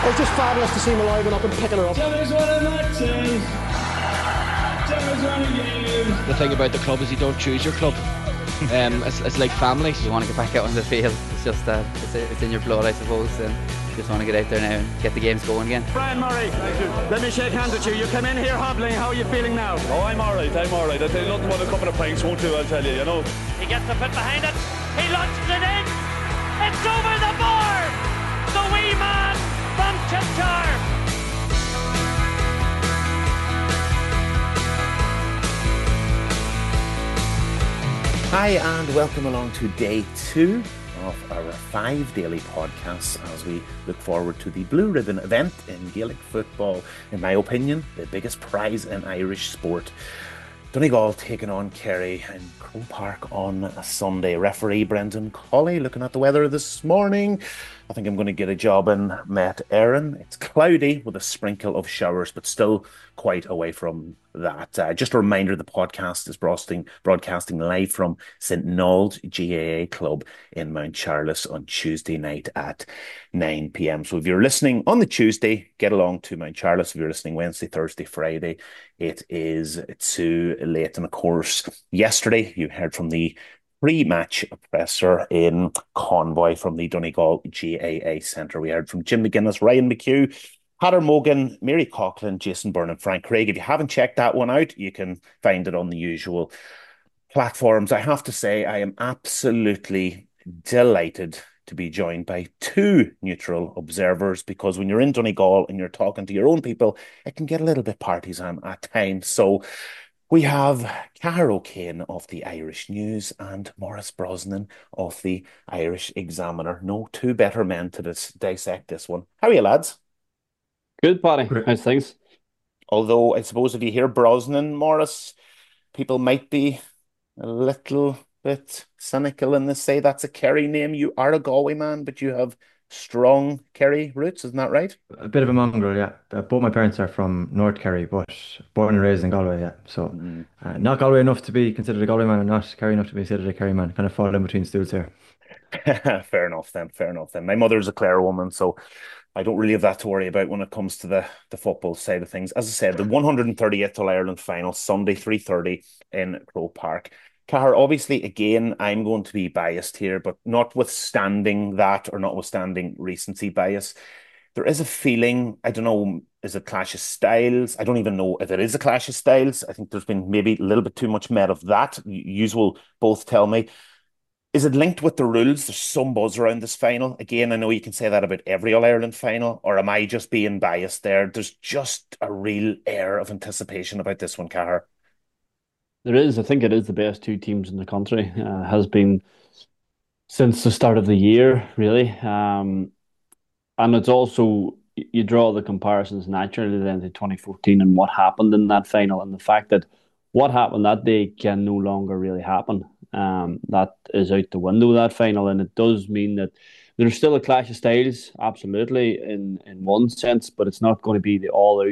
was just fabulous to see him arriving up and picking her up. Joe's one of matches. Joe's one of games. The thing about the club is you don't choose your club. It's like family. You want to get back out on the field. It's just it's in your blood, I suppose. And you just want to get out there now and get the games going again. Brian Murray, let me shake hands with you. You come in here hobbling. How are you feeling now? Oh, I'm all right. I'm all right. I tell you, nothing but a couple of pints won't do. I'll tell you. You know. He gets the foot behind it. He launches it in. It's over the bar. The wee man from Chipchar. Hi and welcome along to day 2 of our 5 daily podcasts as we look forward to the Blue Ribbon event in Gaelic football. In my opinion, the biggest prize in Irish sport. Donegal taking on Kerry in Croke Park on a Sunday. Referee Brendan Colley looking at the weather this morning. I think I'm going to get a job in Met Éireann. It's cloudy with a sprinkle of showers, but still quite away from that. Just a reminder, the podcast is broadcasting live from St. Nold's GAA Club in Mount Charles on Tuesday night at 9 p.m. So if you're listening on the Tuesday, get along to Mount Charles. If you're listening Wednesday, Thursday, Friday, it is too late. And of course, yesterday you heard from the pre-match presser in Convoy from the Donegal GAA Centre. We heard from Jim McGuinness, Ryan McHugh, Peadar Mogan, Mary Coughlin, Jason Byrne and Frank Craig. If you haven't checked that one out, you can find it on the usual platforms. I have to say, I am absolutely delighted to be joined by 2 neutral observers, because when you're in Donegal and you're talking to your own people, it can get a little bit partisan at times. So we have Cahir O'Kane of the Irish News and Maurice Brosnan of the Irish Examiner. No 2 better men to dissect this one. How are you, lads? Good, Paddy. How's things? Although, I suppose if you hear Brosnan, Maurice, people might be a little bit cynical and they say that's a Kerry name. You are a Galway man, but you have strong Kerry roots, isn't that right? A bit of a mongrel, yeah. Both my parents are from North Kerry, but born and raised in Galway, yeah. So not Galway enough to be considered a Galway man, and not Kerry enough to be considered a Kerry man. Kind of fall in between stools here. Fair enough then. Fair enough then. My mother's a Clare woman, so I don't really have that to worry about when it comes to the football side of things. As I said, the 138th All-Ireland final, Sunday, 3:30 in Croke Park. Cahir, obviously, again, I'm going to be biased here, but notwithstanding that, or notwithstanding recency bias, there is a feeling, I don't know, is it clash of styles? I don't even know if it is a clash of styles. I think there's been maybe a little bit too much made of that. You will both tell me. Is it linked with the rules? There's some buzz around this final. Again, I know you can say that about every All-Ireland final, or am I just being biased there? There's just a real air of anticipation about this one, Cahir. There is. I think it is the best 2 teams in the country. Has been since the start of the year, really. And it's also, you draw the comparisons naturally then to 2014 and what happened in that final, and the fact that what happened that day can no longer really happen. That is out the window, that final, and it does mean that there's still a clash of styles, absolutely, in one sense, but it's not going to be the all-out.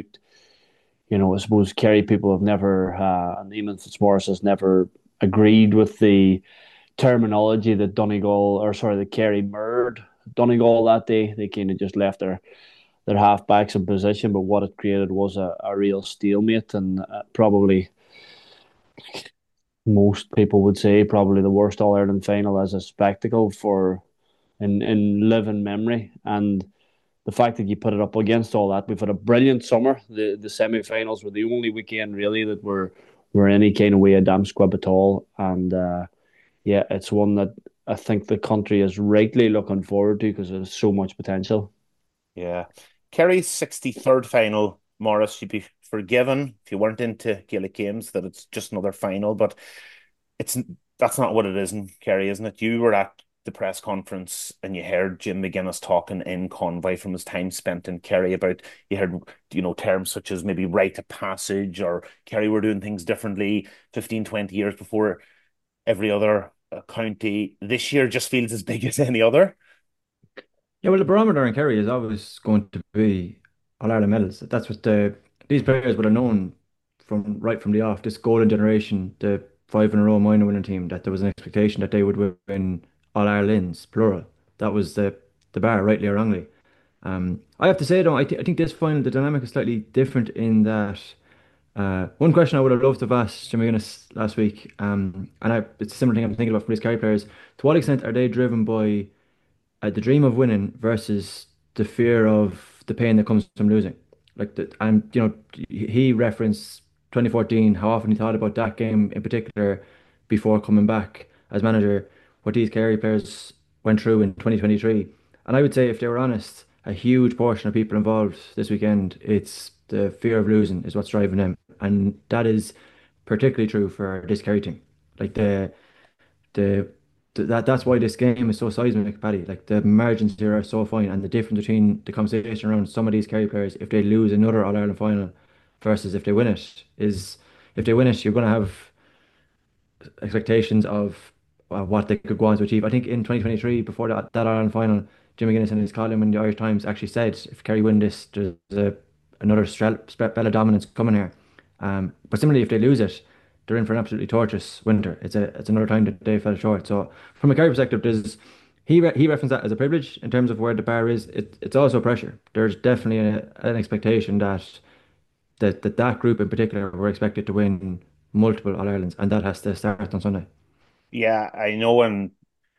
I suppose Kerry people have never, and Eamon Fitzmaurice has never agreed with the terminology that that Kerry mirrored Donegal that day. They kind of just left their half-backs in position, but what it created was a real stalemate, and probably most people would say probably the worst All-Ireland final as a spectacle in living memory. And the fact that you put it up against all that, we've had a brilliant summer. The semi-finals were the only weekend really that were any kind of way a damn squib at all. And yeah, it's one that I think the country is rightly looking forward to because there's so much potential. Yeah. Kerry's 63rd final, Maurice, you'd be forgiven if you weren't into Gaelic games that it's just another final, but that's not what it is in Kerry, isn't it? You were at the press conference and you heard Jim McGuinness talking in Convoy from his time spent in Kerry about, you heard, terms such as maybe rite of passage, or Kerry were doing things differently 15, 20 years before every other county. This year just feels as big as any other. Yeah, well, the barometer in Kerry is always going to be All Ireland medals. That's what these players would have known from the off. This golden generation, the 5 in a row minor winning team, that there was an expectation that they would win All Irelands, plural. That was the bar, rightly or wrongly. I have to say though, I think this final the dynamic is slightly different in that one question I would have loved to have asked Jimmy Guinness last week, it's a similar thing I'm thinking about for these Kerry players. To what extent are they driven by the dream of winning versus the fear of the pain that comes from losing? Like that, and he referenced 2014, how often he thought about that game in particular before coming back as manager, what these Kerry players went through in 2023. And I would say, if they were honest, a huge portion of people involved this weekend, it's the fear of losing is what's driving them, and that is particularly true for this Kerry team. Like the that's why this game is so seismic, Paddy. Like the margins here are so fine, and the difference between the conversation around some of these Kerry players if they lose another All Ireland final versus if they win it is if they win it, you're going to have expectations of what they could go on to achieve. I think in 2023, before that Ireland final, Jimmy Guinness in his column in the Irish Times actually said if Kerry win this, there's another spell of dominance coming here. But similarly, if they lose it, they're in for an absolutely torturous winter. It's another time that they fell short. So from a Kerry perspective, he referenced that as a privilege in terms of where the bar is. It's also pressure. There's definitely an expectation that group in particular were expected to win multiple All Irelands, and that has to start on Sunday. Yeah, I know, and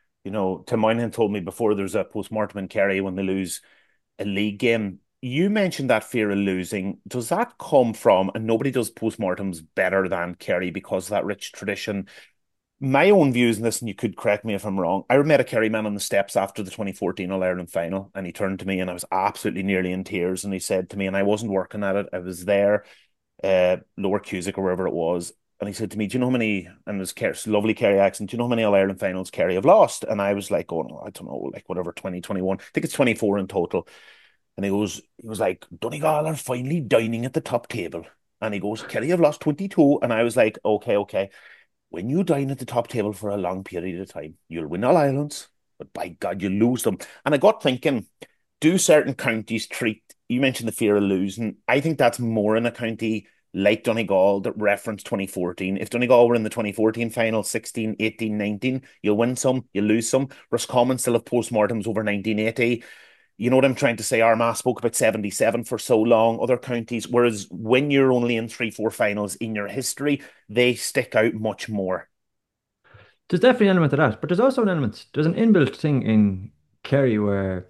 Tim Moynihan told me before there's a post-mortem in Kerry when they lose a league game. You mentioned that fear of losing. Does that come from, and nobody does post-mortems better than Kerry because of that rich tradition? My own views in this, and you could correct me if I'm wrong. I met a Kerry man on the steps after the 2014 All Ireland final, and he turned to me, and I was absolutely nearly in tears. And he said to me, and I wasn't working at it, I was there, Lower Cusack or wherever it was. And he said to me, "Do you know how many?" And it was Kerry's lovely Kerry accent. "Do you know how many All Ireland finals Kerry have lost?" And I was like, "Oh no, I don't know, like whatever, 2021. I think it's 24 in total." And he was like, "Donegal are finally dining at the top table." And he goes, "Kerry have lost 22." And I was like, "Okay, okay. When you dine at the top table for a long period of time, you'll win All Irelands, but by God, you lose them." And I got thinking, do certain counties treat, you mentioned the fear of losing. I think that's more in a county like Donegal that referenced 2014. If Donegal were in the 2014 final, 16, 18, 19, you'll win some, you'll lose some. Roscommon still have postmortems over 1980. You know what I'm trying to say? Armagh spoke about 77 for so long, other counties. Whereas when you're only in three, four finals in your history, they stick out much more. There's definitely an element of that, but there's an inbuilt thing in Kerry where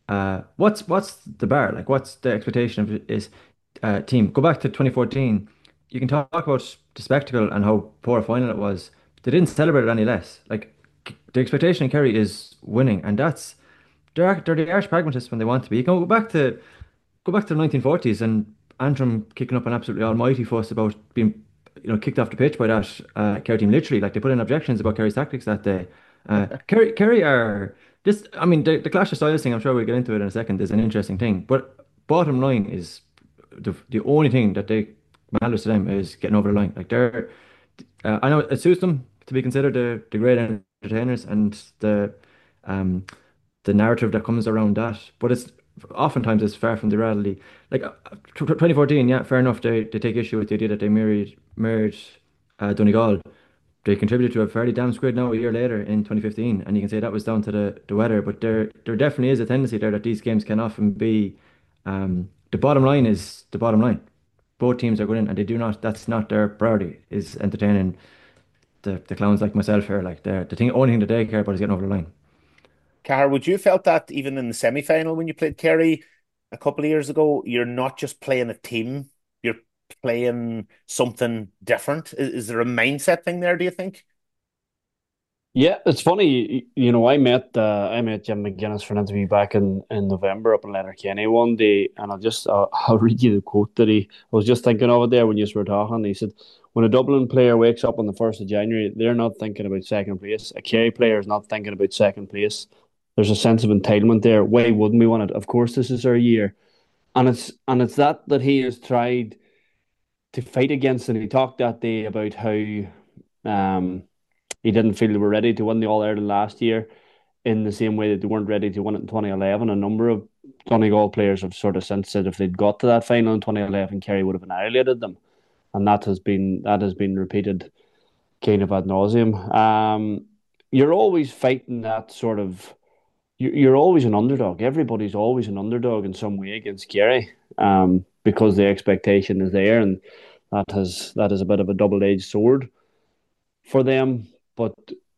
what's the bar? Like what's the expectation of is team? Go back to 2014. You can talk about the spectacle and how poor a final it was. They didn't celebrate it any less. Like the expectation in Kerry is winning, and they're the arch pragmatists when they want to be. You can go back to the 1940s and Antrim kicking up an absolutely almighty fuss about being, kicked off the pitch by that Kerry team. Literally, like they put in objections about Kerry's tactics that day. Kerry are just, I mean, the clash of styles thing. I'm sure we'll get into it in a second. Is an interesting thing, but bottom line is the only thing that they matters to them is getting over the line. Like I know it suits them to be considered the great entertainers and um the narrative that comes around that, but it's far from the reality. Like 2014, yeah, fair enough. They take issue with the idea that they mirrored Donegal. They contributed to a fairly damn squid now a year later in 2015, and you can say that was down to the weather. But there definitely is a tendency there that these games can often be. The bottom line is the bottom line. Both teams are going in, and they do not. That's not their priority. Is entertaining the clowns like myself here. Like the thing, only thing that they care about is getting over the line. Car, would you have felt that even in the semi-final when you played Kerry a couple of years ago? You're not just playing a team, you're playing something different. Is there a mindset thing there, do you think? Yeah, it's funny. I met Jim McGuinness for an interview back in November up in Letterkenny one day, and I'll read you the quote that I was just thinking of it there when you were talking. He said, "When a Dublin player wakes up on the 1st of January, they're not thinking about second place. A Kerry player is not thinking about second place. There's a sense of entitlement there. Why wouldn't we want it? Of course, this is our year." And it's that he has tried to fight against, and he talked that day about how um he didn't feel they were ready to win the All Ireland last year in the same way that they weren't ready to win it in 2011. A number of Donegal players have sort of since said if they'd got to that final in 2011, Kerry would have annihilated them, and that has been repeated kind of ad nauseum. You're always fighting that sort of you're always an underdog. Everybody's always an underdog in some way against Kerry, because the expectation is there, and that is a bit of a double-edged sword for them. But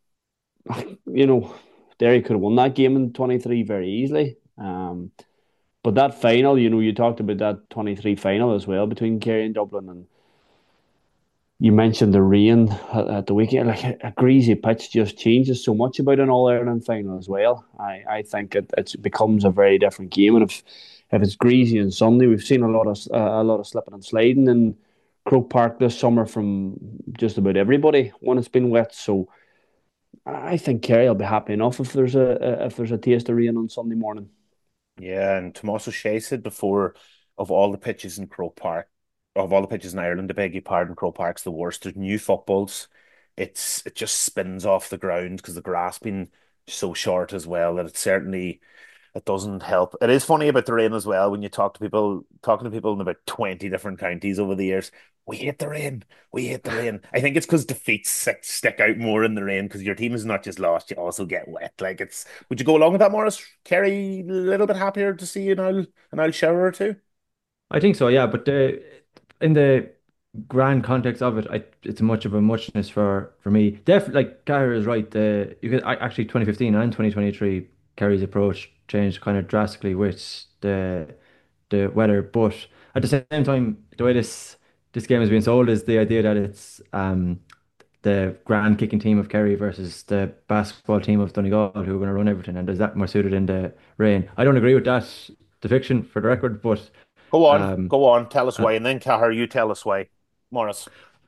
Derry could have won that game in 23 very easily. But that final, you talked about that 23 final as well between Kerry and Dublin, and you mentioned the rain at the weekend. Like a greasy pitch just changes so much about an All Ireland final as well. I think it becomes a very different game, and if it's greasy on Sunday, we've seen a lot of slipping and sliding in Croke Park this summer from just about everybody when it's been wet. So I think Kerry will be happy enough if there's a taste of rain on Sunday morning. Yeah, and Tomás O'Shea said before, of all the pitches in Croke Park, of all the pitches in Ireland, I beg your pardon, Croke Park's the worst. There's new footballs. It just spins off the ground because the grass been so short as well that it doesn't help. It is funny about the rain as well when you talking to people in about 20 different counties over the years. We hate the rain. We hate the rain. I think it's because defeats stick out more in the rain because your team is not just lost, you also get wet. Like would you go along with that, Morris? Kerry, a little bit happier to see an old shower or two? I think so, yeah. But in the grand context of it, it's much of a muchness for me. Definitely, like Gary is right. You could actually 2015 and 2023, Kerry's approach changed kind of drastically with the weather. But at the same time, the way this game has been sold is the idea that it's the grand kicking team of Kerry versus the basketball team of Donegal who are going to run everything, and is that more suited in the rain? I don't agree with that depiction, for the record, but go on, tell us why, and then Cahir, you tell us why, Morris.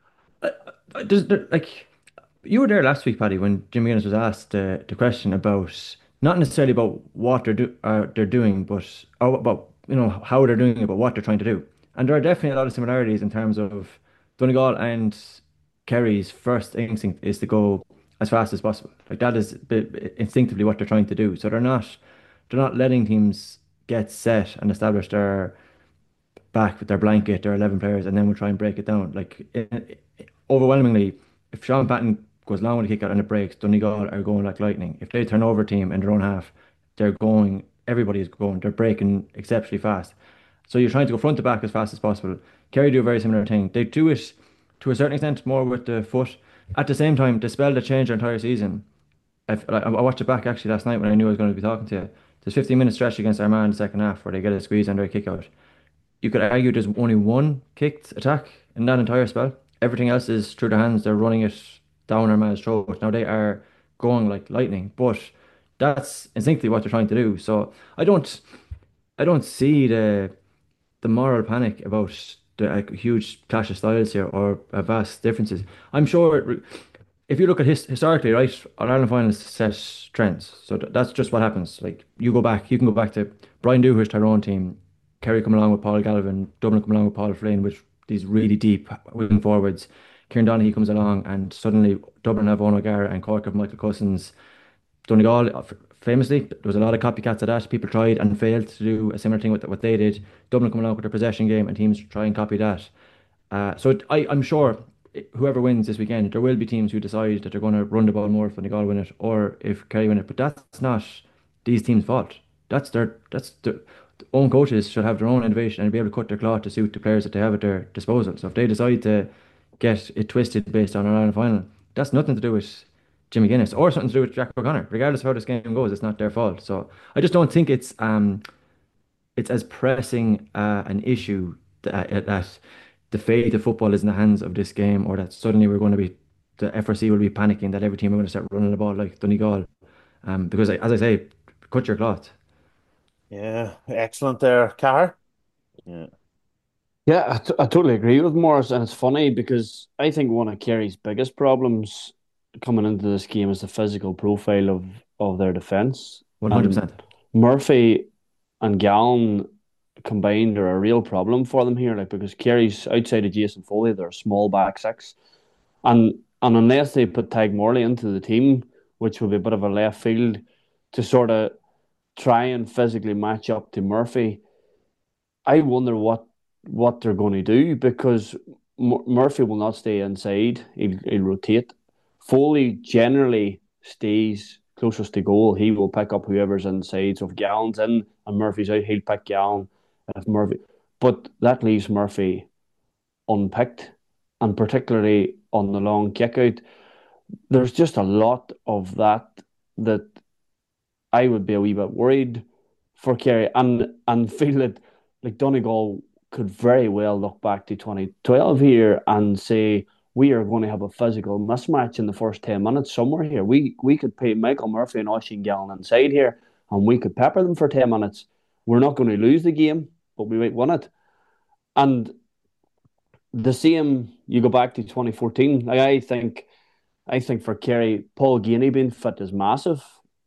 Like you were there last week, Paddy, when Jim McGuinness was asked the question about not necessarily about what they're doing, but about how they're doing it, but what they're trying to do. And there are definitely a lot of similarities in terms of Donegal and Kerry's first instinct is to go as fast as possible. Like that is instinctively what they're trying to do. So they're not letting teams get set and establish their back with their blanket, their 11 players, and then we'll try and break it down. Like overwhelmingly, if Sean Patton goes long with a kick out and it breaks, Donegal are going like lightning. If they turn over a team in their own half, everybody is going, they're breaking exceptionally fast. So you're trying to go front to back as fast as possible. Kerry do a very similar thing. They do it to a certain extent more with the foot. At the same time, the spell that changed their entire season. I watched it back actually last night when I knew I was going to be talking to you. There's 15-minute stretch against Armagh in the second half where they get a squeeze under a kick out. You could argue there's only one kicked attack in that entire spell. Everything else is through their hands. They're running it down Armagh's throat. Now they are going like lightning, but that's instinctively what they're trying to do. So I don't see the moral panic about the huge clash of styles here or vast differences. I'm sure if you look at historically, right, Ireland finals set trends. So that's just what happens. Like you can go back to Brian Dooher's Tyrone team, Kerry come along with Paul Galvin, Dublin come along with Paul Flynn, with these really deep wing forwards. Kieran Donaghy comes along, and suddenly Dublin have Owen O'Gara and Cork have Michael Cousins. Donegal, famously, there was a lot of copycats of that. People tried and failed to do a similar thing with what they did. Dublin come along with their possession game, and teams try and copy that. I'm sure whoever wins this weekend, there will be teams who decide that they're going to run the ball more if Donegal win it, or if Kerry win it. But that's not these teams' fault. That's their own coaches should have their own innovation and be able to cut their cloth to suit the players that they have at their disposal. So if they decide to get it twisted based on an Ireland final, that's nothing to do with Jimmy Guinness or something to do with Jack O'Connor. Regardless of how this game goes, it's not their fault. So I just don't think it's as pressing an issue that the fate of football is in the hands of this game, or that suddenly the FRC will be panicking that every team are going to start running the ball like Donegal. Because as I say, cut your cloth. Yeah, excellent there, Cahir. Yeah, I totally agree with Morris, and it's funny because I think one of Kerry's biggest problems coming into this game is the physical profile of their defence. 100%. Murphy and Gallen combined are a real problem for them here, like because Kerry's outside of Jason Foley, they're a small back six, and unless they put Tadhg Morley into the team, which will be a bit of a left field to sort of try and physically match up to Murphy, I wonder what they're going to do, because Murphy will not stay inside. He'll rotate. Foley generally stays closest to goal, he will pick up whoever's inside. So if Gallen's in and Murphy's out, he'll pick Gallen. If Murphy, but that leaves Murphy unpicked, and particularly on the long kick out, there's just a lot of that I would be a wee bit worried for Kerry, and feel that like Donegal could very well look back to 2012 here and say we are going to have a physical mismatch in the first 10 minutes somewhere here. We could pay Michael Murphy and Oisín Gallen inside here, and we could pepper them for 10 minutes. We're not going to lose the game, but we might win it. And the same, you go back to 2014. Like I think for Kerry, Paul Geaney being fit is massive.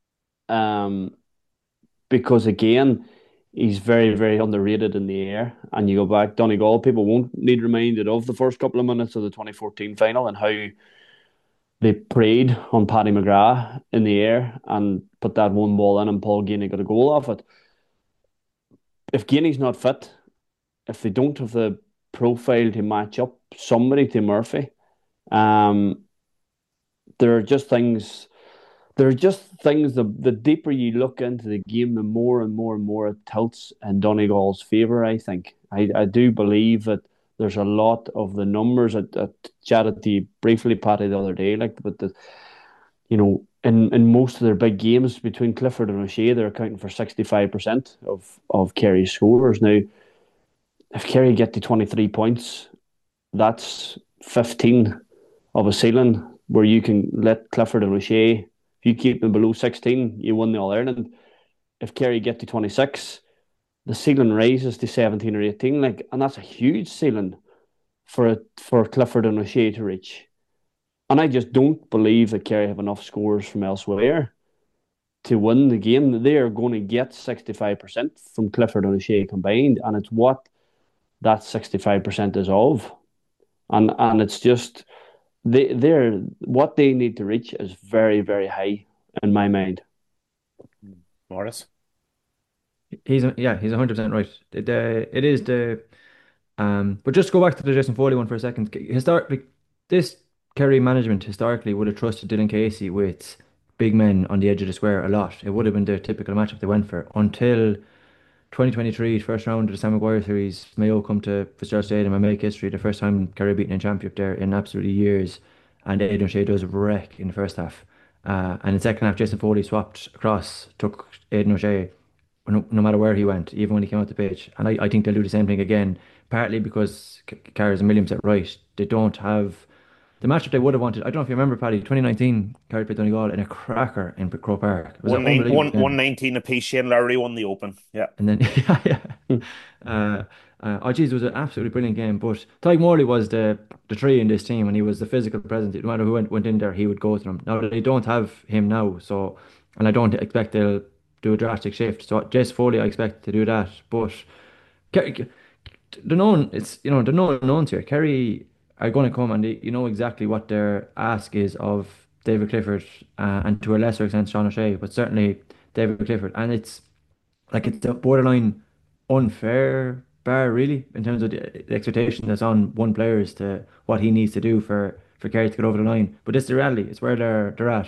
Because again, he's very, very underrated in the air. And you go back, Donegal, people won't need reminded of the first couple of minutes of the 2014 final and how they preyed on Paddy McGrath in the air and put that one ball in, and Paul Geaney got a goal off it. If Geaney's not fit, if they don't have the profile to match up somebody to Murphy, there are just things. There are just things. The deeper you look into the game, the more and more and more it tilts in Donegal's favour. I think. I do believe that there's a lot of the numbers. I chatted to you briefly, Paddy, the other day. Like, but in most of their big games between Clifford and O'Shea, they're accounting for 65% of Kerry's scores now. If Kerry get to 23 points, that's 15 of a ceiling where you can let Clifford and O'Shea, if you keep them below 16, you win the All-Ireland. If Kerry get to 26, the ceiling rises to 17 or 18, and that's a huge ceiling for Clifford and O'Shea to reach. And I just don't believe that Kerry have enough scores from elsewhere to win the game. They are going to get 65% from Clifford and O'Shea combined, and it's what that 65% is of. And it's just they're what they need to reach is very, very high in my mind. Morris? He's 100% right. It is the but just go back to the Jason Foley one for a second. This Kerry management historically would have trusted Dylan Casey with big men on the edge of the square a lot. It would have been the typical matchup they went for until 2023, first round of the Sam Maguire series. Mayo come to Fitzgerald Stadium and make history. The first time Kerry beaten in championship there in absolutely years, and Aidan O'Shea does a wreck in the first half. And in the second half, Jason Foley swapped across, took Aidan O'Shea, no matter where he went, even when he came out the pitch. And I think they'll do the same thing again, partly because Kerry's a million percent right. They don't have the matchup they would have wanted. I don't know if you remember, Paddy, 2019, Kerry played Donegal in a cracker in Croke Park. It was 119 apiece. Shane Lowry won the Open. Yeah. And then, it was an absolutely brilliant game. But Tyke Morley was the tree in this team, and he was the physical presence. No matter who went in there, he would go to them. Now, they don't have him now, and I don't expect they'll do a drastic shift. So, Jess Foley, I expect to do that. But the known unknowns here. Kerry are going to come, and you know exactly what their ask is of David Clifford and to a lesser extent Sean O'Shea, but certainly David Clifford. And it's a borderline unfair bar, really, in terms of the expectation that's on one player as to what he needs to do for Kerry to get over the line. But it's the reality. It's where they're at.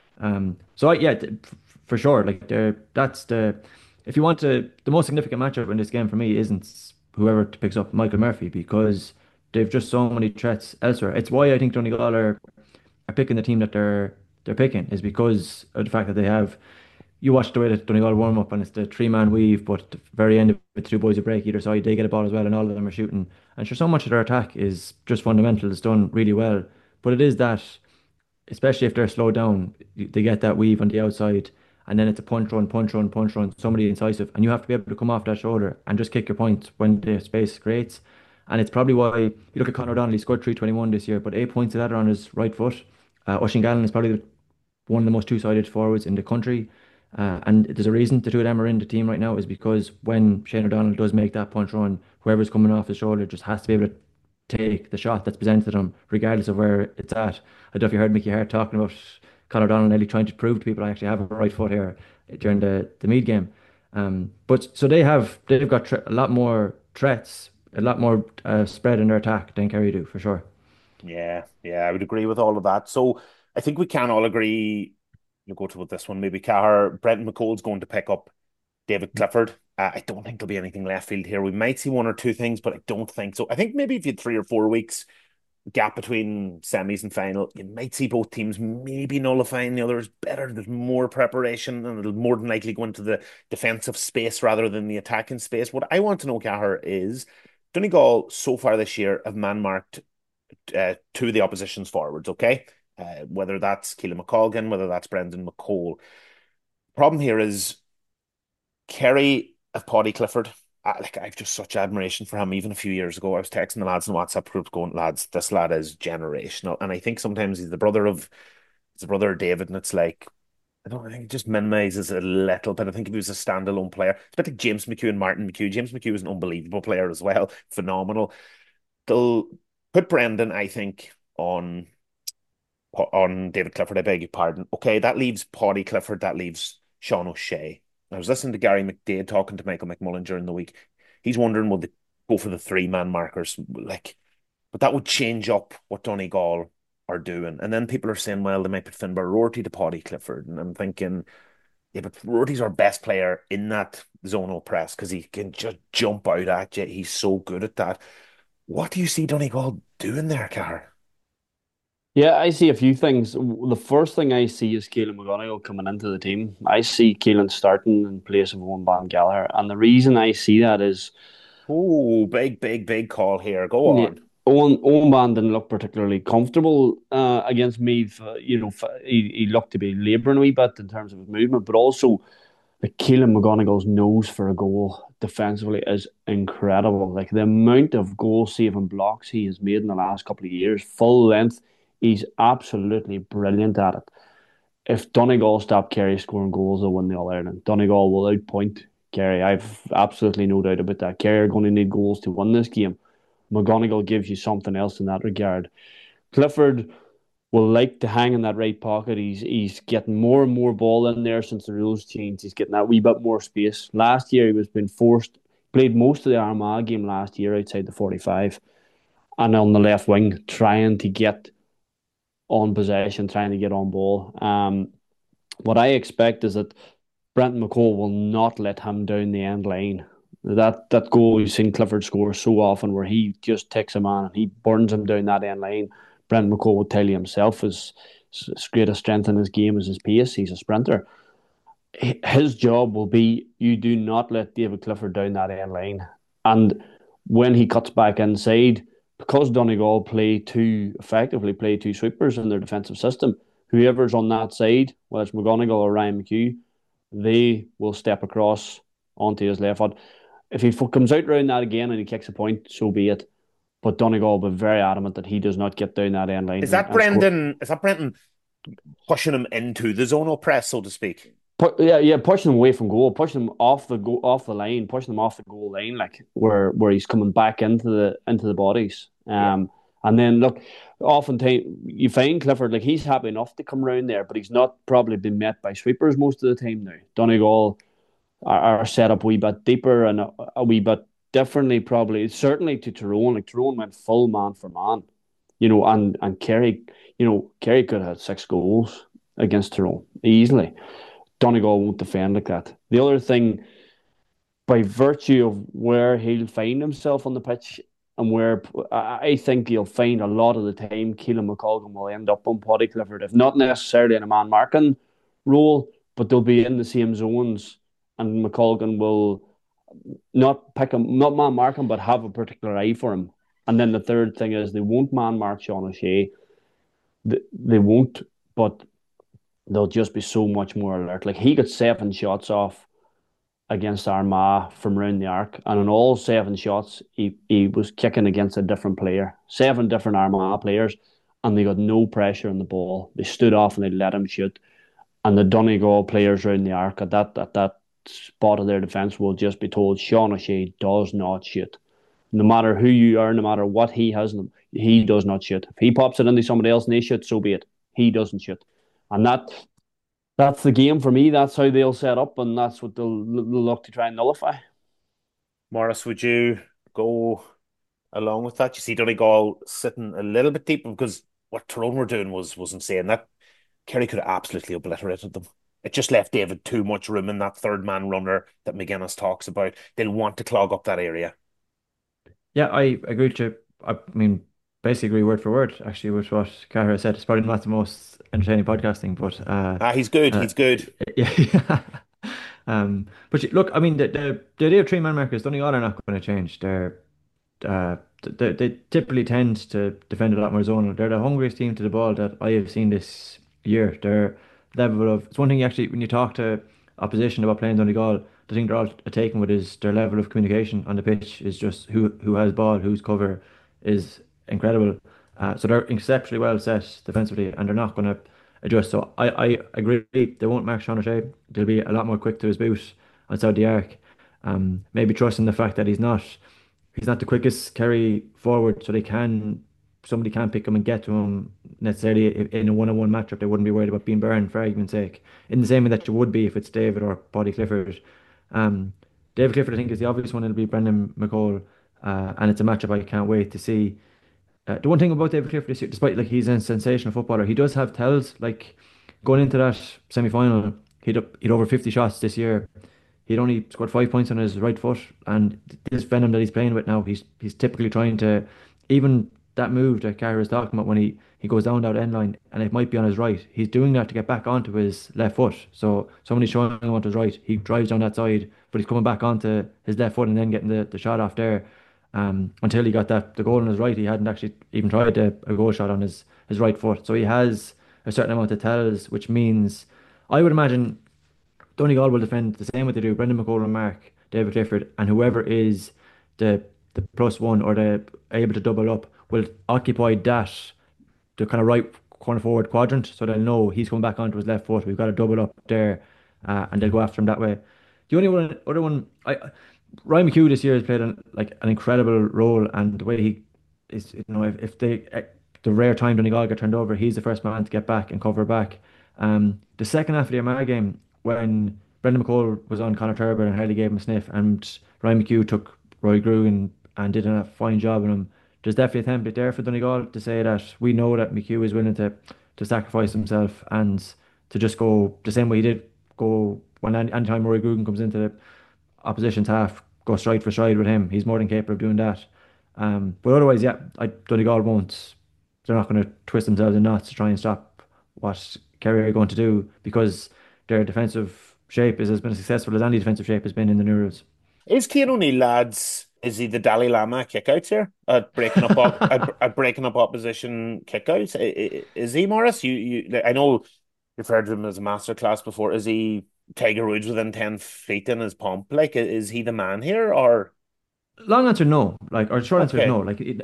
For sure. If you want the most significant matchup in this game for me isn't whoever picks up Michael Murphy, because they've just so many threats elsewhere. It's why I think Donegal are picking the team that they're picking, is because of the fact that they have. You watch the way that Donegal warm up, and it's the 3-man weave, but at the very end of it, the two boys who break either side, they get a ball as well, and all of them are shooting. And sure, so much of their attack is just fundamental. It's done really well, but it is that, especially if they're slowed down, they get that weave on the outside, and then it's a punch run, somebody incisive, and you have to be able to come off that shoulder and just kick your point when the space creates. And it's probably why you look at Conor O'Donnell, he scored 321 this year, but 8 points of that are on his right foot. Oisín Gallen is probably one of the most two-sided forwards in the country. And there's a reason the two of them are in the team right now, is because when Shane O'Donnell does make that punch run, whoever's coming off his shoulder just has to be able to take the shot that's presented to them, regardless of where it's at. I don't know if you heard Mickey Hart talking about Conor O'Donnell nearly trying to prove to people I actually have a right foot here during the Meath game. But so they've got a lot more threats, a lot more spread in their attack than Kerry do, for sure. Yeah, I would agree with all of that. So I think we can all agree you'll go to with this one. Maybe Cahir, Brendan McColl's going to pick up David Clifford. I don't think there'll be anything left field here. We might see one or two things, but I don't think so. I think maybe if you had 3 or 4 weeks gap between semis and final, you might see both teams maybe nullifying the others better. There's more preparation, and it'll more than likely go into the defensive space rather than the attacking space. What I want to know, Cahir, is Donegal so far this year have man marked two of the opposition's forwards, okay? Whether that's Keelan McColgan, whether that's Brendan McCole. Problem here is Kerry of Paddy Clifford. I've just such admiration for him. Even a few years ago, I was texting the lads in the WhatsApp group going, lads, this lad is generational. And I think sometimes he's the brother of David, and it's like, I don't think he just minimizes a little bit. I think if he was a standalone player, it's a bit like James McHugh and Martin McHugh. James McHugh is an unbelievable player as well. Phenomenal. They'll put Brendan, I think, on David Clifford, I beg your pardon. Okay, that leaves Paddy Clifford, that leaves Sean O'Shea. I was listening to Gary McDade talking to Michael McMullen during the week. He's wondering will they go for the three-man markers, but that would change up what Donegal are doing. And then people are saying, well, they might put Finbar Rorty to Paddy Clifford, and I'm thinking, yeah, but Rorty's our best player in that zonal press because he can just jump out at you. He's so good at that. What do you see Donegal doing there, Car? Yeah, I see a few things. The first thing I see is Keelan McGonigal coming into the team. I see Keelan starting in place of Owen Van Gallagher. And the reason I see that is Oh, big call here. Go yeah, on. Owen Van didn't look particularly comfortable against Meath. He looked to be labouring a wee bit in terms of his movement, but also like Keelan McGonigal's nose for a goal defensively is incredible. Like the amount of goal saving blocks he has made in the last couple of years, full length, he's absolutely brilliant at it. If Donegal stop Kerry scoring goals, they'll win the All Ireland. Donegal will outpoint Kerry. I've absolutely no doubt about that. Kerry are going to need goals to win this game. McGonigal gives you something else in that regard. Clifford will like to hang in that right pocket. He's getting more and more ball in there since the rules changed. He's getting that wee bit more space. Last year he was being forced, played most of the Armagh game last year outside the 45 and on the left wing trying to get on possession, trying to get on ball. What I expect is that Brenton McCole will not let him down the end line. That goal we've seen Clifford score so often where he just takes a man and he burns him down that end line. Brenton McCole will tell you himself his greatest strength in his game is his pace. He's a sprinter. His job will be you do not let David Clifford down that end line. And when he cuts back inside, because Donegal play two sweepers in their defensive system, whoever's on that side, whether it's McGonigal or Ryan McHugh, they will step across onto his left foot. If he comes out round that again and he kicks a point, so be it. But Donegal will be very adamant that he does not get down that end line. Is that Brendan pushing him into the zonal press, so to speak? Pushing him away from goal, pushing him off the line, pushing him off the goal line, like where he's coming back into the bodies. And then look, oftentimes you find Clifford like he's happy enough to come round there, but he's not probably been met by sweepers most of the time now. Donegal are set up a wee bit deeper and a wee bit differently, probably certainly to Tyrone. Like Tyrone went full man for man, and Kerry, Kerry could have had 6 goals against Tyrone easily. Donegal won't defend like that. The other thing, by virtue of where he'll find himself on the pitch and where I think he'll find a lot of the time Keelan McColgan will end up on Paddy Clifford, if not necessarily in a man marking role, but they'll be in the same zones and McColgan will not man mark him, but have a particular eye for him. And then the third thing is they won't man mark Sean O'Shea. They won't, but they'll just be so much more alert. Like he got 7 shots off against Armagh from round the arc, and in all 7 shots, he was kicking against a different player. 7 different Armagh players, and they got no pressure on the ball. They stood off and they let him shoot. And the Donegal players round the arc at that spot of their defence will just be told Sean O'Shea does not shoot. No matter who you are, no matter what he has, he does not shoot. If he pops it into somebody else and they shoot, so be it. He doesn't shoot. And that's the game for me. That's how they'll set up, and that's what they'll look to try and nullify. Morris, would you go along with that? You see Donegal sitting a little bit deep because what Tyrone were doing was insane. Kerry could have absolutely obliterated them. It just left David too much room in that third man runner that McGuinness talks about. They'll want to clog up that area. Yeah, I agree with you. I mean, basically agree word for word actually with what Cara said. It's probably not the most entertaining podcasting, but He's good. uh He's good. yeah. Look, I mean, the idea of three man markers, Donegal are not going to change. They typically tend to defend a lot more zonal. They're the hungriest team to the ball that I have seen this year. Their level of it's one thing actually when you talk to opposition about playing Donegal, the thing they're all taken with is their level of communication on the pitch is just who has ball, whose cover is incredible. So they're exceptionally well set defensively, and they're not going to adjust. So I agree. They won't mark Sean O'Shea. They'll be a lot more quick to his boot outside the arc. Maybe trusting the fact that he's not the quickest carry forward, so somebody can pick him and get to him necessarily in a one-on-one matchup. They wouldn't be worried about being burned for argument's sake. In the same way that you would be if it's David or Paddy Clifford. David Clifford, I think, is the obvious one. It'll be Brendan McCall, and it's a matchup I can't wait to see. The one thing about David Clifford this year, despite like he's a sensational footballer, he does have tells. Like going into that semi-final, he'd over 50 shots this year. He'd only scored 5 points on his right foot, and this venom that he's playing with now, he's typically trying to even that move that Carr is talking about when he goes down that end line, and it might be on his right. He's doing that to get back onto his left foot. So somebody's showing him onto his right. He drives down that side, but he's coming back onto his left foot and then getting the shot off there. Until he got the goal on his right, he hadn't actually even tried a goal shot on his right foot. So he has a certain amount of tells, which means I would imagine Donegal will defend the same way they do. Brendan McCall will mark David Clifford, and whoever is the plus one or the able to double up will occupy that the kind of right corner forward quadrant, so they'll know he's coming back onto his left foot. We've got to double up there, and they'll go after him that way. The only other one, Ryan McHugh this year has played an incredible role, and the way he is, if they the rare time Donegal get turned over, he's the first man to get back and cover back. The second half of the Armagh game, when Brendan McCall was on Conor Turber and Harley gave him a sniff, and Ryan McHugh took Roy Grew and did a fine job on him. There's definitely a template there for Donegal to say that we know that McHugh is willing to sacrifice himself and to just go the same way he did go when anytime Roy Grugan comes into the opposition's half, go stride for stride with him. He's more than capable of doing that. But otherwise, yeah, Donegal won't. They're not going to twist themselves in knots to try and stop what Kerry are going to do because their defensive shape is as been as successful as any defensive shape has been in the new rules. Is Cian O'Neill, lads, is he the Dalai Lama kickouts here at breaking up at breaking up opposition kickouts? Is he, Morris? I know you've heard of him as a masterclass before. Is he Tiger Woods within 10 feet in his pump? Like, is he the man here or? Long answer, no. Or short answer is Okay. no.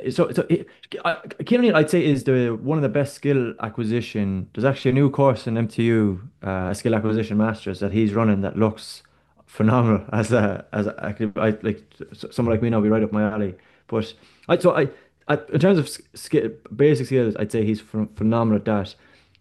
Cian O'Neill, I'd say, is the one of the best skill acquisition. There's actually a new course in MTU, a skill acquisition masters that he's running that looks phenomenal. Actually, someone like me now would be right up my alley. But in terms of basic skills, I'd say he's phenomenal at that.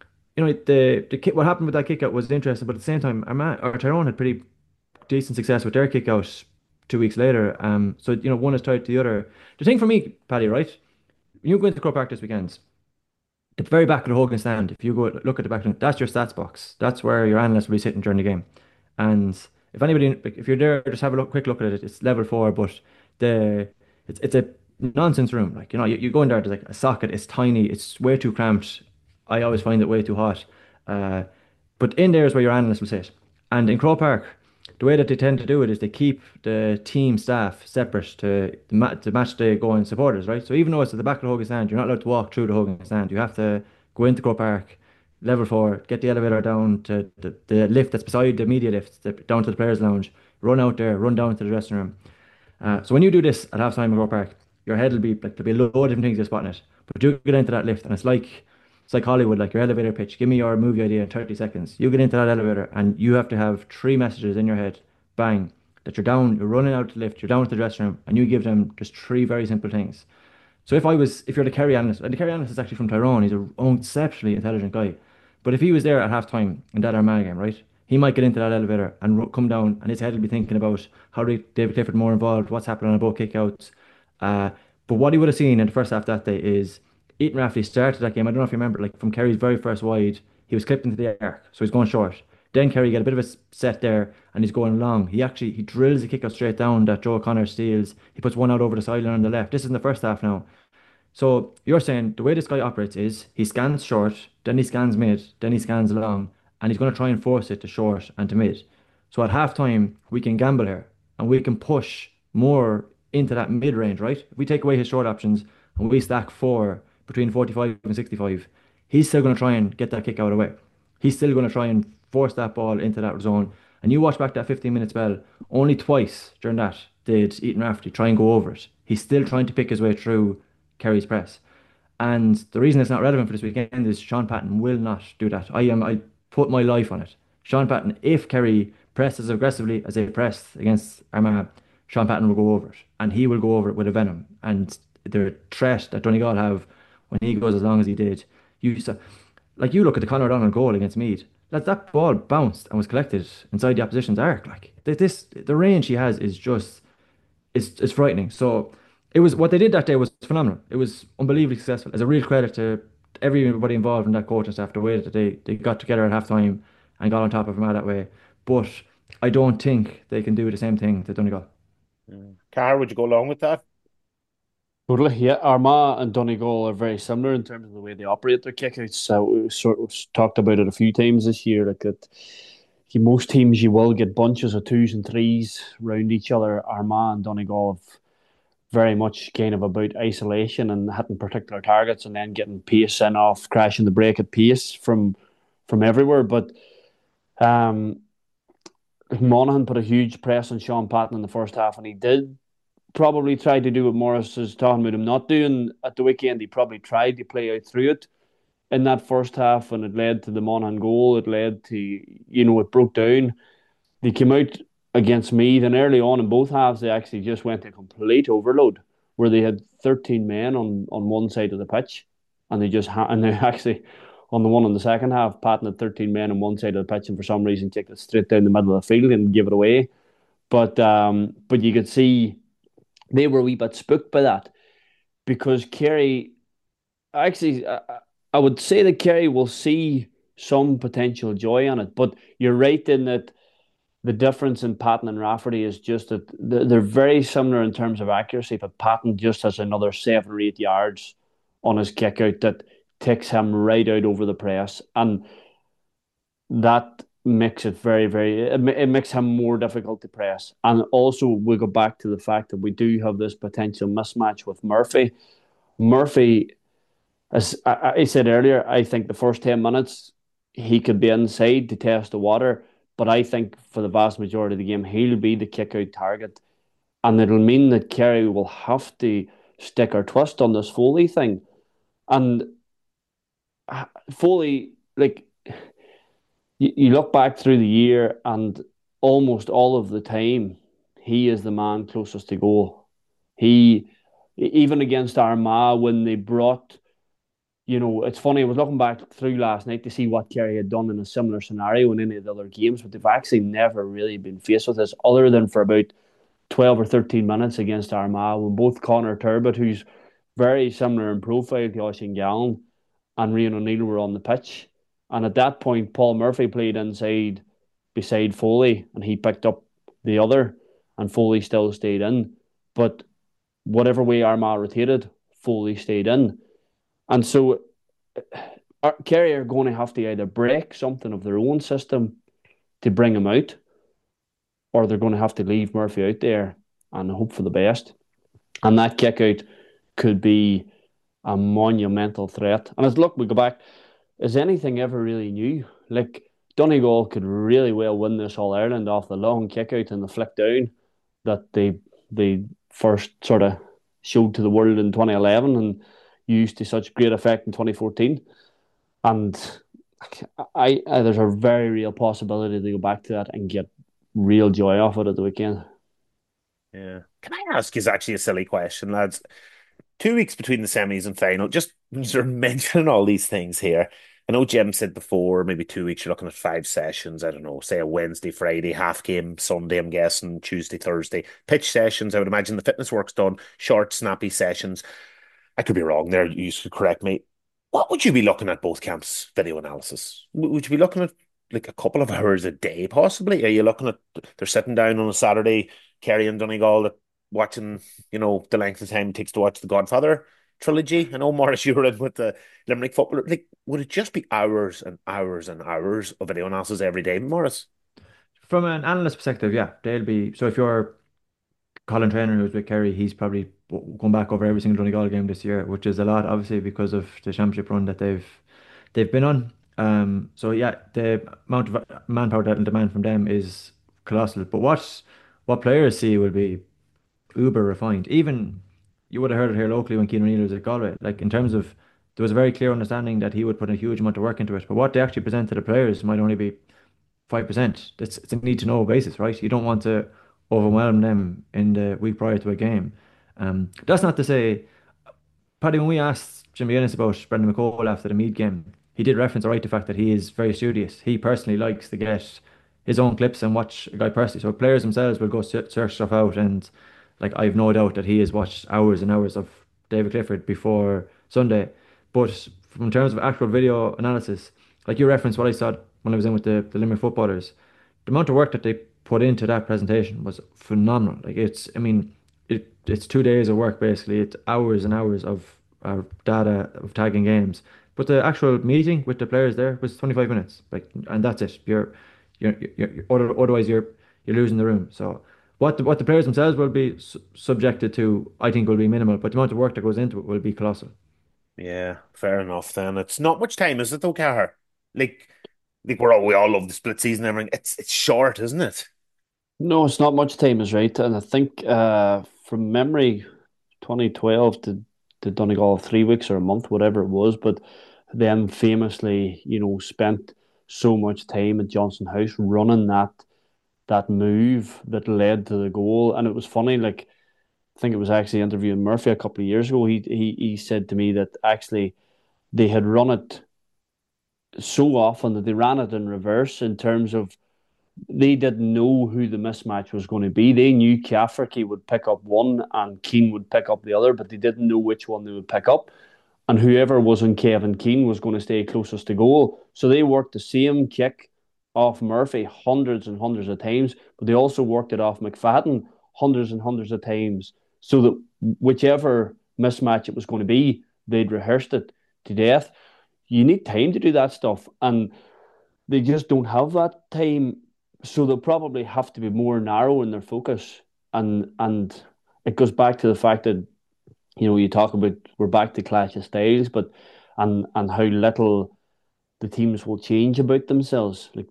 What happened with that kick out was interesting, but at the same time, Tyrone had pretty decent success with their kick out 2 weeks later. So one is tied to the other. The thing for me, Paddy, right? When you go into Croke Park this weekend, the very back of the Hogan stand, if you go look at the back, that's your stats box. That's where your analyst will be sitting during the game. And if you're there, just have a quick look at it. It's level 4, but it's a nonsense room. Like you go in there, there's like a socket. It's tiny. It's way too cramped. I always find it way too hot. But in there is where your analyst will sit. And in Croke Park, the way that they tend to do it is they keep the team staff separate to match the going supporters, right? So even though it's at the back of the Hogan stand, you're not allowed to walk through the Hogan stand. You have to go into Croke Park, level 4, get the elevator down to the lift that's beside the media lift, down to the players' lounge, run out there, run down to the dressing room. So when you do this at half time in Croke Park, your head will be like there'll be a load of different things you're spotting it. But you get into that lift and it's like Hollywood, like your elevator pitch. Give me your movie idea in 30 seconds. You get into that elevator and you have to have 3 messages in your head. Bang. That you're down, you're running out to the lift, you're down to the dressing room, and you give them just 3 very simple things. So if you're the Kerry analyst, and the Kerry analyst is actually from Tyrone, he's an exceptionally intelligent guy. But if he was there at half time in that Armagh game, right, he might get into that elevator and come down, and his head will be thinking about how to get David Clifford more involved, what's happening on both kickouts. But what he would have seen in the first half that day is Ethan Rafferty started that game. I don't know if you remember, like from Kerry's very first wide, he was clipped into the arc, so he's going short. Then Kerry get a bit of a set there, and he's going long. He drills a kick out straight down that Joe O'Connor steals. He puts one out over the sideline on the left. This is in the first half now. So you're saying the way this guy operates is he scans short, then he scans mid, then he scans long, and he's going to try and force it to short and to mid. So at half time, we can gamble here and we can push more into that mid range, right? If we take away his short options and we stack four between 45 and 65, he's still going to try and get that kick out of the way. He's still going to try and force that ball into that zone. And you watch back that 15-minute spell, only twice during that did Ethan Rafferty try and go over it. He's still trying to pick his way through Kerry's press. And the reason it's not relevant for this weekend is Sean Patton will not do that. I put my life on it. Sean Patton, if Kerry press as aggressively as they pressed against Armagh, Sean Patton will go over it. And he will go over it with a venom. And the threat that Donegal have when he goes as long as he did, like you look at the Conor O'Donnell goal against Meath, that ball bounced and was collected inside the opposition's arc. Like the range he has is just it's frightening. So it was what they did that day was phenomenal. It was unbelievably successful. As a real credit to everybody involved in that coaching staff, the way that they got together at halftime and got on top of him that way. But I don't think they can do the same thing to Donegal. Car, would you go along with that? Totally, yeah. Armagh and Donegal are very similar in terms of the way they operate their kickouts. So we sort of talked about it a few times this year. Like that, most teams you will get bunches of twos and threes round each other. Armagh and Donegal have very much kind of about isolation and hitting particular targets and then getting pace in off, crashing the break at pace from everywhere. But Monaghan put a huge press on Sean Patton in the first half, and he did probably try to do what Morris is talking about him not doing at the weekend. He probably tried to play out through it in that first half, and it led to the Monaghan goal. It led to, it broke down. They came out against Meath, and early on in both halves, they actually just went to complete overload, where they had 13 men on one side of the pitch, and they actually, on the one in the second half, Patton had 13 men on one side of the pitch, and for some reason kicked it straight down the middle of the field and gave it away. But you could see they were a wee bit spooked by that, because Kerry, actually, I would say that Kerry will see some potential joy in it. But you're right in that the difference in Patton and Rafferty is just that they're very similar in terms of accuracy, but Patton just has another 7 or 8 yards on his kick out that takes him right out over the press. And that makes it it makes him more difficult to press. And also we go back to the fact that we do have this potential mismatch with Murphy. Murphy, as I said earlier, I think the first 10 minutes he could be inside to test the water, but I think for the vast majority of the game he'll be the kick out target, and it'll mean that Kerry will have to stick or twist on this Foley thing. And Foley, like, you look back through the year, and almost all of the time, he is the man closest to goal. He, even against Armagh, when they brought, it's funny, I was looking back through last night to see what Kerry had done in a similar scenario in any of the other games, but they've actually never really been faced with this, other than for about 12 or 13 minutes against Armagh, when both Connor Turbot, who's very similar in profile to Oisin Gallen, and Rian O'Neill were on the pitch. And at that point, Paul Murphy played inside beside Foley, and he picked up the other, and Foley still stayed in. But whatever way Armagh rotated, Foley stayed in. And so Kerry are going to have to either break something of their own system to bring him out, or they're going to have to leave Murphy out there and hope for the best. And that kick out could be a monumental threat. And we go back, is anything ever really new? Like, Donegal could really well win this All-Ireland off the long kick out and the flick down that they first sort of showed to the world in 2011 and used to such great effect in 2014. And there's a very real possibility to go back to that and get real joy off it at the weekend. Yeah. Can I ask you actually a silly question, lads? 2 weeks between the semis and final, just sort of mentioning all these things here. I know Jim said before, maybe 2 weeks, you're looking at 5 sessions. I don't know, say a Wednesday, Friday, half game, Sunday, I'm guessing, Tuesday, Thursday. Pitch sessions, I would imagine the fitness work's done. Short, snappy sessions. I could be wrong there. You should correct me. What would you be looking at both camps' video analysis? Would you be looking at like a couple of hours a day, possibly? Are you looking at they're sitting down on a Saturday, Kerry and Donegal, watching, the length of time it takes to watch the Godfather trilogy? I know, Morris, you were in with the Limerick footballer. Like, would it just be hours and hours and hours of video analysis every day, Morris? From an analyst perspective, yeah, they'll be. So if you're Colin Trainer, who's with Kerry, he's probably going back over every single Donegal game this year, which is a lot, obviously, because of the championship run that they've been on. So yeah, the amount of manpower that and demand from them is colossal. But what players see will be uber refined. Even you would have heard it here locally when Keane O'Neill was at Galway. Like in terms of there was a very clear understanding that he would put a huge amount of work into it. But what they actually present to the players might only be 5%. It's a need to know basis, right? You don't want to overwhelm them in the week prior to a game. That's not to say, Paddy, when we asked Jimmy Ennis about Brendan McCole after the Mead game, he did reference the fact that he is very studious. He personally likes to get his own clips and watch a guy personally. So players themselves will go search stuff out, and like I've no doubt that he has watched hours and hours of David Clifford before Sunday. But from terms of actual video analysis, like you referenced what I saw when I was in with the Limerick footballers, the amount of work that they put into that presentation was phenomenal. Like I mean, it's 2 days of work basically. It's hours and hours of data of tagging games. But the actual meeting with the players there was 25 minutes. Like, and that's it. Otherwise you're losing the room. So what the players themselves will be subjected to, I think, will be minimal. But the amount of work that goes into it will be colossal. Yeah, fair enough then. It's not much time, is it though, Cahir? Like, we all love the split season and everything. It's short, isn't it? No, it's not much time is right. And I think from memory, 2012 to Donegal 3 weeks or a month, whatever it was, but then famously, spent so much time at Johnson House running that move that led to the goal. And it was funny, like I think it was actually interviewing Murphy a couple of years ago. He said to me that actually they had run it so often that they ran it in reverse in terms of they didn't know who the mismatch was going to be. They knew Cafferty would pick up one and Keane would pick up the other, but they didn't know which one they would pick up. And whoever was on Kevin Keane was going to stay closest to goal. So they worked the same kick off Murphy hundreds and hundreds of times, but they also worked it off McFadden hundreds and hundreds of times so that whichever mismatch it was going to be, they'd rehearsed it to death. You need time to do that stuff, and they just don't have that time. So they'll probably have to be more narrow in their focus, and it goes back to the fact that you talk about we're back to clash of styles, but and how little the teams will change about themselves. Like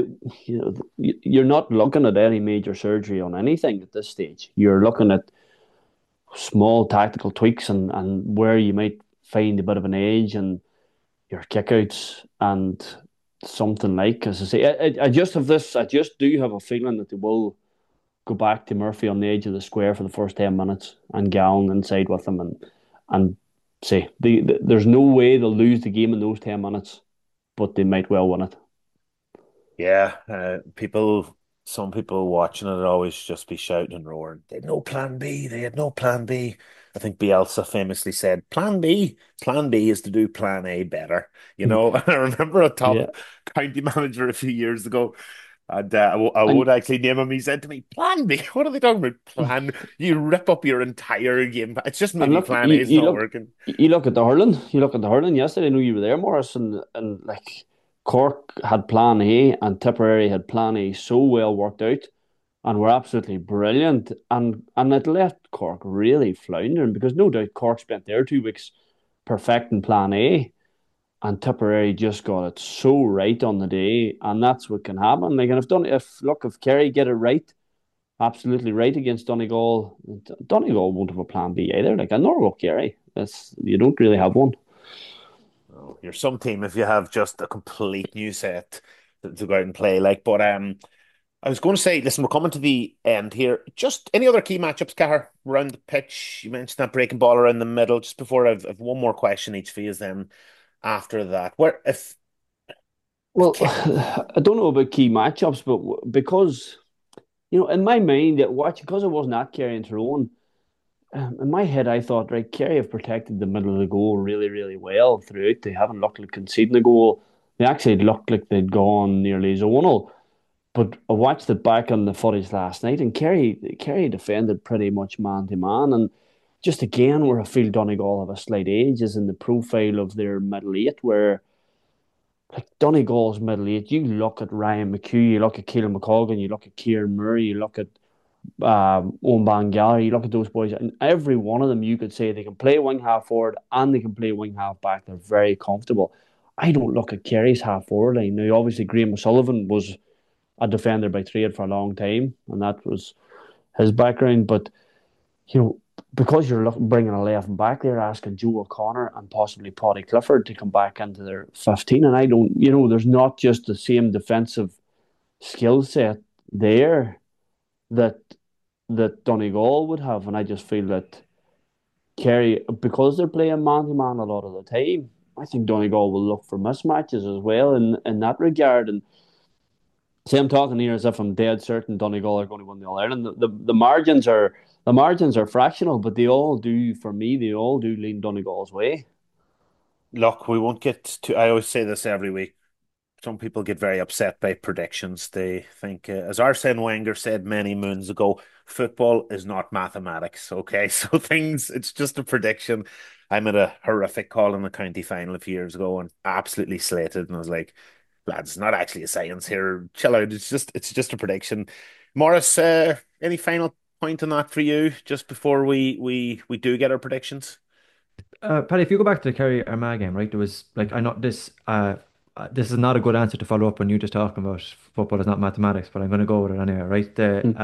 you're not looking at any major surgery on anything at this stage. You're looking at small tactical tweaks and where you might find a bit of an edge and your kickouts and something like, as I say, I just do have a feeling that they will go back to Murphy on the edge of the square for the first 10 minutes and Gallen inside with them and say there's no way they'll lose the game in those 10 minutes, but they might well win it. Yeah, some people watching it always just be shouting and roaring. They had no plan B. They had no plan B. I think Bielsa famously said, Plan B is to do Plan A better. I remember a top county manager a few years ago, and I would actually name him. He said to me, Plan B? What are they talking about? Plan? You rip up your entire game. It's just maybe Plan A is not working. You look at the hurling. You look at the hurling yesterday. I know you were there, Morris, and like Cork had Plan A and Tipperary had Plan A so well worked out and were absolutely brilliant. And it left Cork really floundering because no doubt Cork spent their 2 weeks perfecting Plan A and Tipperary just got it so right on the day. And that's what can happen. Like, and if Kerry get it right, absolutely right against Donegal won't have a Plan B either. Like, nor will Kerry. You don't really have one. You're some team if you have just a complete new set to go out and play. But I was going to say, listen, we're coming to the end here. Just any other key matchups, Cahir, around the pitch? You mentioned that breaking ball around the middle. Just before I've one more question each for you, then after that, I don't know about key matchups, but because in my mind, because I wasn't at Kerry and Tyrone, in my head, I thought, right, Kerry have protected the middle of the goal really, really well throughout. They haven't looked like conceding a goal. They actually looked like they'd gone nearly zonal. But I watched it back on the footage last night, and Kerry defended pretty much man to man. And just again, where I feel Donegal have a slight edge is in the profile of their middle eight, where like Donegal's middle eight, you look at Ryan McHugh, you look at Keelan McColgan, you look at Kieran Murray, you look at Owen Bangali, you look at those boys, and every one of them you could say they can play wing half forward and they can play wing half back. They're very comfortable. I don't look at Kerry's half forward line. Now, obviously, Graham O'Sullivan was a defender by trade for a long time, and that was his background. But because you're bringing a left back, they're asking Joe O'Connor and possibly Paddy Clifford to come back into their 15, and I don't. There's not just the same defensive skill set there that Donegal would have, and I just feel that Kerry, because they're playing man to man a lot of the time, I think Donegal will look for mismatches as well in that regard. And see, I'm talking here as if I'm dead certain Donegal are going to win the All Ireland. The margins are fractional, but they all do lean Donegal's way. Look, we won't get to. I always say this every week. Some people get very upset by predictions. They think, as Arsene Wenger said many moons ago, football is not mathematics. Okay, so it's just a prediction. I made a horrific call in the county final a few years ago and absolutely slated. And I was like, lads, it's not actually a science here. Chill out. It's just a prediction. Morris, any final point on that for you just before we do get our predictions? Paddy, if you go back to the Kerry Armagh game, right, there was like I know this. This is not a good answer to follow up on you just talking about football is not mathematics, but I'm going to go with it anyway, right?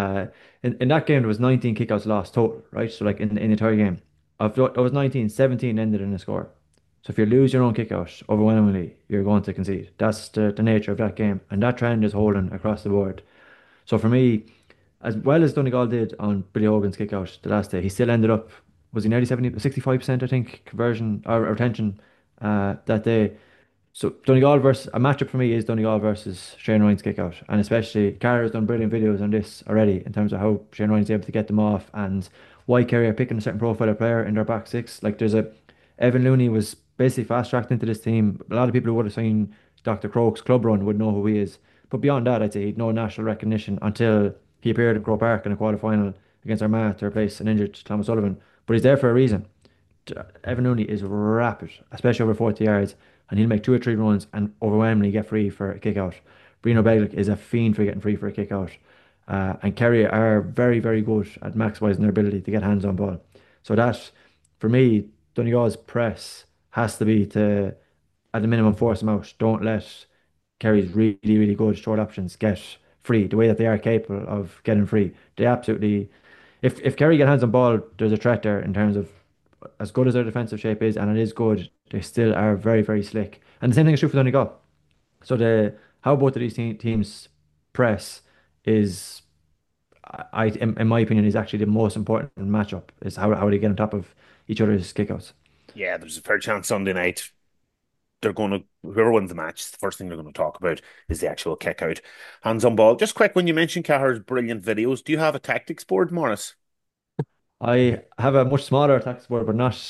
In that game, there was 19 kickouts lost total, right? So, like in the entire game, of those 19, 17 ended in a score. So, if you lose your own kickout, overwhelmingly, you're going to concede. That's the nature of that game. And that trend is holding across the board. So, for me, as well as Donegal did on Billy Hogan's kickout the last day, he still ended up, was he nearly 65%, I think, conversion or retention that day. So Donegal versus a matchup for me is Donegal versus Shane Ryan's kick out, and especially Cara has done brilliant videos on this already in terms of how Shane Ryan's able to get them off and why Kerry are picking a certain profile of player in their back six. Like there's Evan Looney was basically fast tracked into this team. A lot of people who would have seen Dr. Croke's club run would know who he is, but beyond that, I'd say he'd no national recognition until he appeared in Croke Park in a quarter final against Armagh to replace an injured Thomas Sullivan. But he's there for a reason. Evan Looney is rapid, especially over 40 yards, and he'll make 2 or 3 runs and overwhelmingly get free for a kick out. Bruno Beglic is a fiend for getting free for a kick out. And Kerry are very, very good at maximising their ability to get hands on ball. So that, for me, Donegal's press has to be to, at the minimum, force them out. Don't let Kerry's really, really good short options get free the way that they are capable of getting free. They absolutely, if Kerry get hands on ball, there's a threat there in terms of as good as their defensive shape is, and it is good, they still are very, very slick. And the same thing is true for Donegal. So how both of these teams press is, in my opinion, is actually the most important matchup. Is how they get on top of each other's kickouts. Yeah, there's a fair chance Sunday night whoever wins the match, the first thing they're going to talk about is the actual kick out. Hands on ball. Just quick, when you mentioned Cahar's brilliant videos, do you have a tactics board, Morris? I have a much smaller tactics board, but not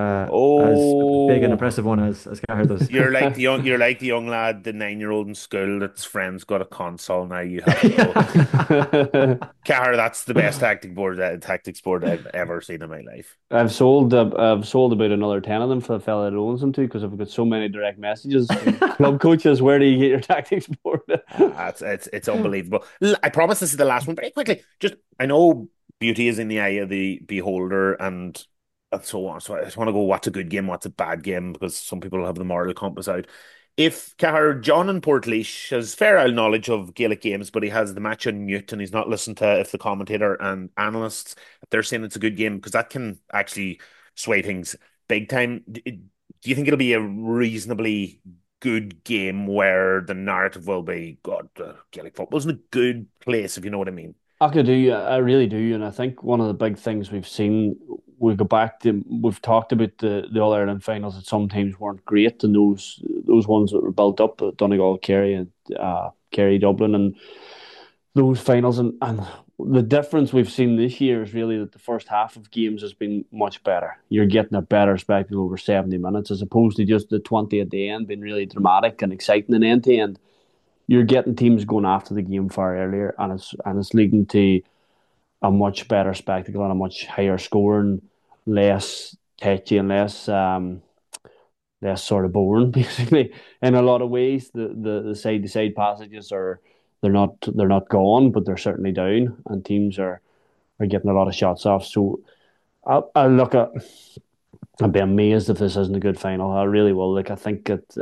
as big and impressive one as Cahar does. You're like the young lad, the 9-year-old in school that's friends got a console. Now you have to go. Cahar, that's the best tactics board I've ever seen in my life. I've sold about another 10 of them for the fella that owns them too, because I've got so many direct messages from club coaches. Where do you get your tactics board? It's unbelievable. I promise this is the last one. Very quickly, I know beauty is in the eye of the beholder and so on. So I just want to go, what's a good game, what's a bad game, because some people have the moral compass out. If Cahar, John in Portlaoise has fair knowledge of Gaelic games, but he has the match on mute and he's not listened to if the commentator and analysts, if they're saying it's a good game, because that can actually sway things big time. Do you think it'll be a reasonably good game where the narrative will be, God, Gaelic football's in a good place, if you know what I mean? I really do, and I think one of the big things we've seen, we've talked about the All Ireland finals that some teams weren't great, and those ones that were built up, Donegal, Kerry, and Kerry, Dublin, and those finals, and the difference we've seen this year is really that the first half of games has been much better. You're getting a better spectacle over 70 minutes as opposed to just the 20 at the end being really dramatic and exciting and end to end. You're getting teams going after the game far earlier, and it's leading to a much better spectacle and a much higher scoring, less touchy and less sort of boring. Basically, in a lot of ways, the side to side passages are they're not gone, but they're certainly down, and teams are getting a lot of shots off. So I'll look at. I'd be amazed if this isn't a good final. I really will. Like, I think it,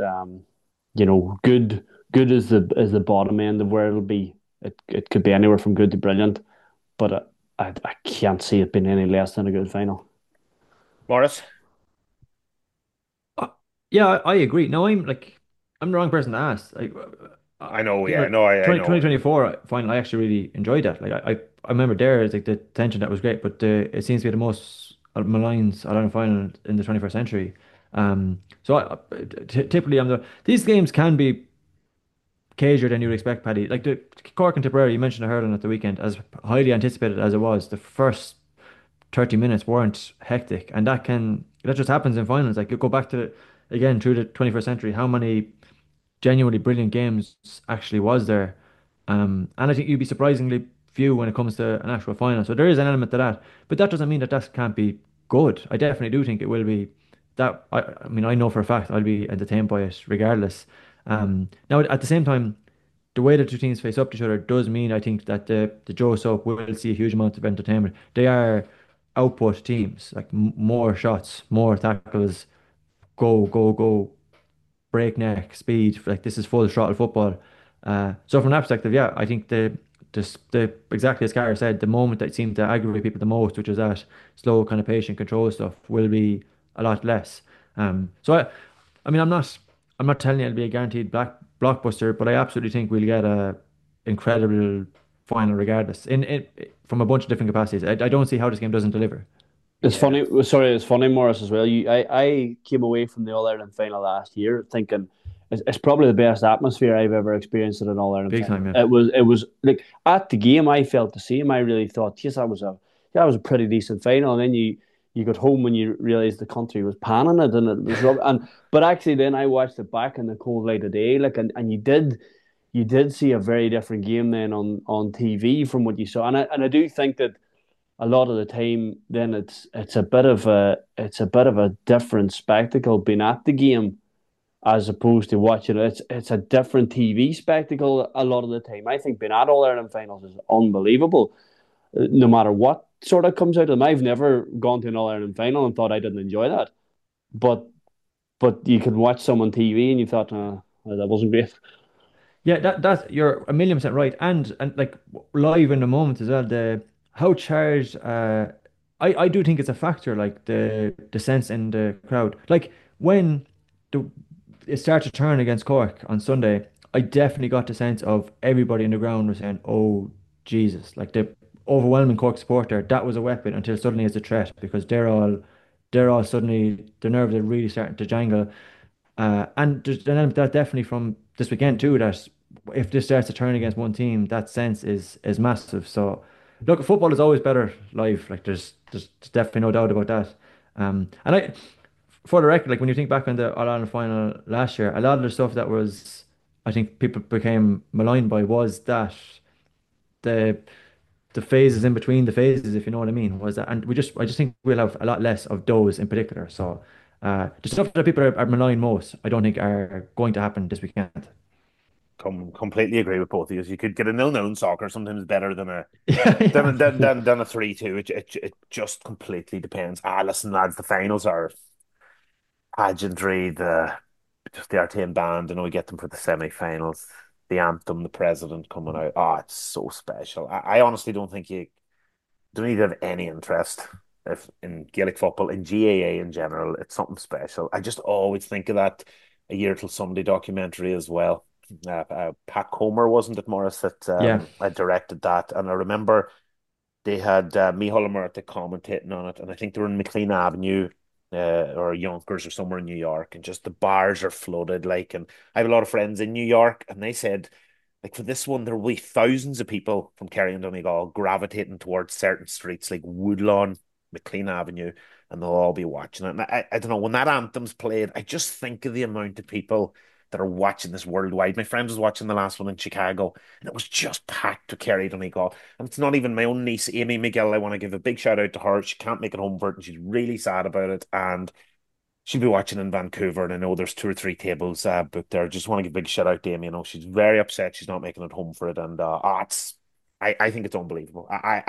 good is the bottom end of where it'll be. It could be anywhere from good to brilliant, but I can't see it being any less than a good final. Morris? Yeah, I agree. No, I'm the wrong person to ask. I know, yeah, yeah, no, I know. 2024 final, I actually really enjoyed that. Like I remember there, it's like the tension that was great, but it seems to be the most maligned All-Ireland final in the 21st century. So typically, these games can be cagier than you would expect, Paddy. Like the Cork and Tipperary, you mentioned the hurling at the weekend, as highly anticipated as it was, the first 30 minutes weren't hectic, and that just happens in finals. Like you go back to again through the 21st century, how many genuinely brilliant games actually was there? And I think you'd be surprisingly few when it comes to an actual final. So there is an element to that, but that doesn't mean that can't be good. I definitely do think it will be. That I mean, I know for a fact I'll be entertained by it regardless. Now at the same time, the way the two teams face up to each other does mean I think that the Joe Soap will see a huge amount of entertainment. They are output teams, like more shots, more tackles, go, go, go, breakneck speed. Like this is full throttle football. So from that perspective, yeah, I think the exactly as Cara said, the moment that seemed to aggravate people the most, which is that slow kind of patient control stuff, will be a lot less. So I mean, I'm not telling you it'll be a guaranteed blockbuster, but I absolutely think we'll get a incredible final regardless. In from a bunch of different capacities. I don't see how this game doesn't deliver. It's funny. Sorry, it's funny, Morris, as well. I came away from the All Ireland final last year thinking it's probably the best atmosphere I've ever experienced at an All Ireland Big final. time, yeah. It was like at the game I felt the same. I really thought, yes, that was a pretty decent final. And then you got home when you realised the country was panning it and it was but actually then I watched it back in the cold light of day, like and you did see a very different game then on TV from what you saw. And I do think that a lot of the time then it's a bit of a different spectacle being at the game as opposed to watching it. It's a different TV spectacle a lot of the time. I think being at All Ireland finals is unbelievable, no matter what sort of comes out of them. I've never gone to an All Ireland final and thought I didn't enjoy that, but you can watch some on TV and you thought, that wasn't great. Yeah, that's you're 1,000,000% right, and like live in the moment as well. The how charged. I do think it's a factor, like the sense in the crowd. Like when the it started to turn against Cork on Sunday, I definitely got the sense of everybody in the ground was saying, "Oh Jesus!" Like the overwhelming Cork supporter, that was a weapon until suddenly it's a threat because they're all suddenly the nerves are really starting to jangle. And there's an element of that definitely from this weekend too, that if this starts to turn against one team, that sense is massive. So look, football is always better live. Like there's definitely no doubt about that. And for the record, like when you think back on the All Ireland final last year, a lot of the stuff that was I think people became maligned by was that the the phases in between the phases, if you know what I mean, was that, and I just think we'll have a lot less of those in particular. So the stuff that people are maligning most, I don't think are going to happen this weekend. Completely agree with both of you. You could get a 0-0 in soccer sometimes better than a Yeah, yeah. than a 3-2. It just completely depends. Listen, lads, the finals are pageantry. Just the RTM band. I know we get them for the semi-finals. The anthem, the president coming out. It's so special. I honestly don't think you don't need to have any interest if in Gaelic football, in GAA in general. It's something special. I just always think of that A Year Till Sunday documentary as well. Pat Comer, wasn't it, Morris, that Yeah. I directed that, and I remember they had Micheál Murtagh commentating on it, and I think they were in McLean Avenue or Yonkers or somewhere in New York, and just the bars are flooded. Like, and I have a lot of friends in New York, and they said Like for this one, there will be thousands of people from Kerry and Donegal gravitating towards certain streets like Woodlawn, McLean Avenue, and they'll all be watching it. And I don't know, when that anthem's played, I just think of the amount of people that are watching this worldwide. My friend was watching the last one in Chicago, and it was just packed to Kerry Donegal. And it's not even my own niece, Amy McGill. I want to give a big shout out to her. She can't make it home for it, and she's really sad about it. And she'll be watching in Vancouver, and I know there's two or three tables booked there. Just want to give a big shout out to Amy. You know, she's very upset she's not making it home for it, and I think it's unbelievable.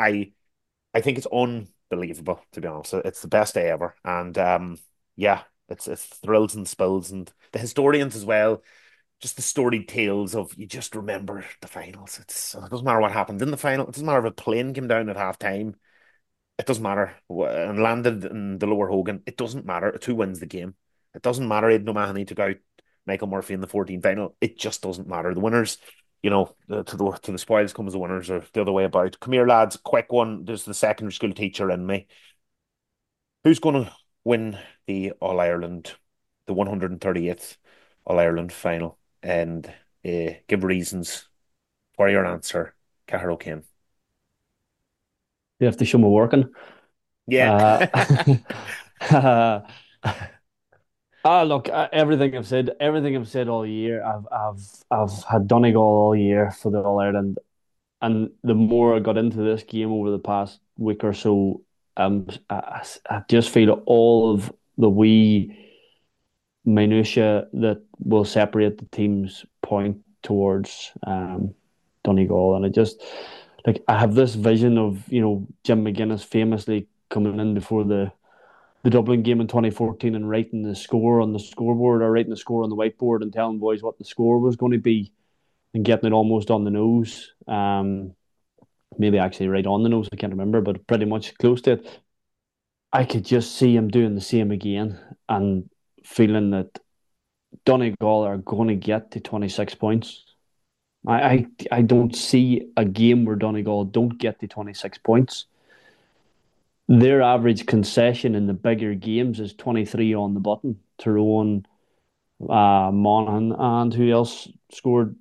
I think it's unbelievable, to be honest. It's the best day ever, and yeah, it's thrills and spills, and the historians as well. Just the storied tales of you just remember the finals. It doesn't matter what happened in the final. It doesn't matter if a plane came down at half time. It doesn't matter. And landed in the Lower Hogan. It doesn't matter. It's who wins the game. It doesn't matter. Aidan O'Mahony took out Michael Murphy in the 14 final. It just doesn't matter. The winners, to the spoils comes the winners, or the other way about. Come here, lads. Quick one. There's the secondary school teacher in me. Who's going to win the All Ireland, the 138th All Ireland final? And give reasons for your answer, Cahir O'Kane. You have to show me working. Yeah. Uh, look, everything I've said all year. I've had Donegal all year for the All Ireland, and the more I got into this game over the past week or so, I just feel all of the wee minutia that will separate the teams point towards Donegal, and I have this vision of Jim McGuinness famously coming in before the Dublin game in 2014 and writing the score on the scoreboard, or writing the score on the whiteboard and telling boys what the score was going to be and getting it almost on the nose. Maybe actually right on the nose, I can't remember, but pretty much close to it. I could just see him doing the same again and feeling that Donegal are going to get to 26 points. I don't see a game where Donegal don't get to 26 points. Their average concession in the bigger games is 23 on the button. Tyrone, Monaghan, and who else scored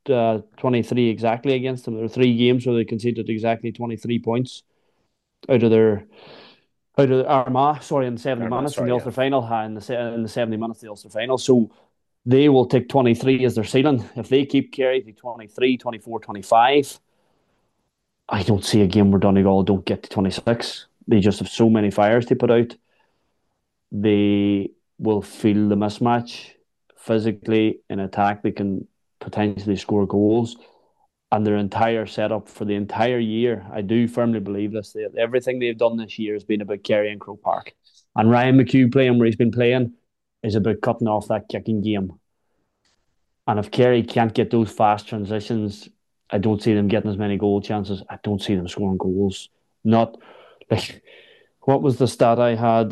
23 exactly against them? There were 3 games where they conceded exactly 23 points out of Armagh, sorry, in 70 minutes in the Ulster final, in the 70 minutes of the Ulster final. So they will take 23 as their ceiling. If they keep Kerry to 23, 24, 25, I don't see a game where Donegal don't get to 26. They just have so many fires to put out. They will feel the mismatch physically in attack. They can potentially score goals. And their entire setup for the entire year, I do firmly believe this. Everything they've done this year has been about Kerry and Croke Park. And Ryan McHugh playing where he's been playing is about cutting off that kicking game. And if Kerry can't get those fast transitions, I don't see them getting as many goal chances. I don't see them scoring goals. Not like, what was the stat I had?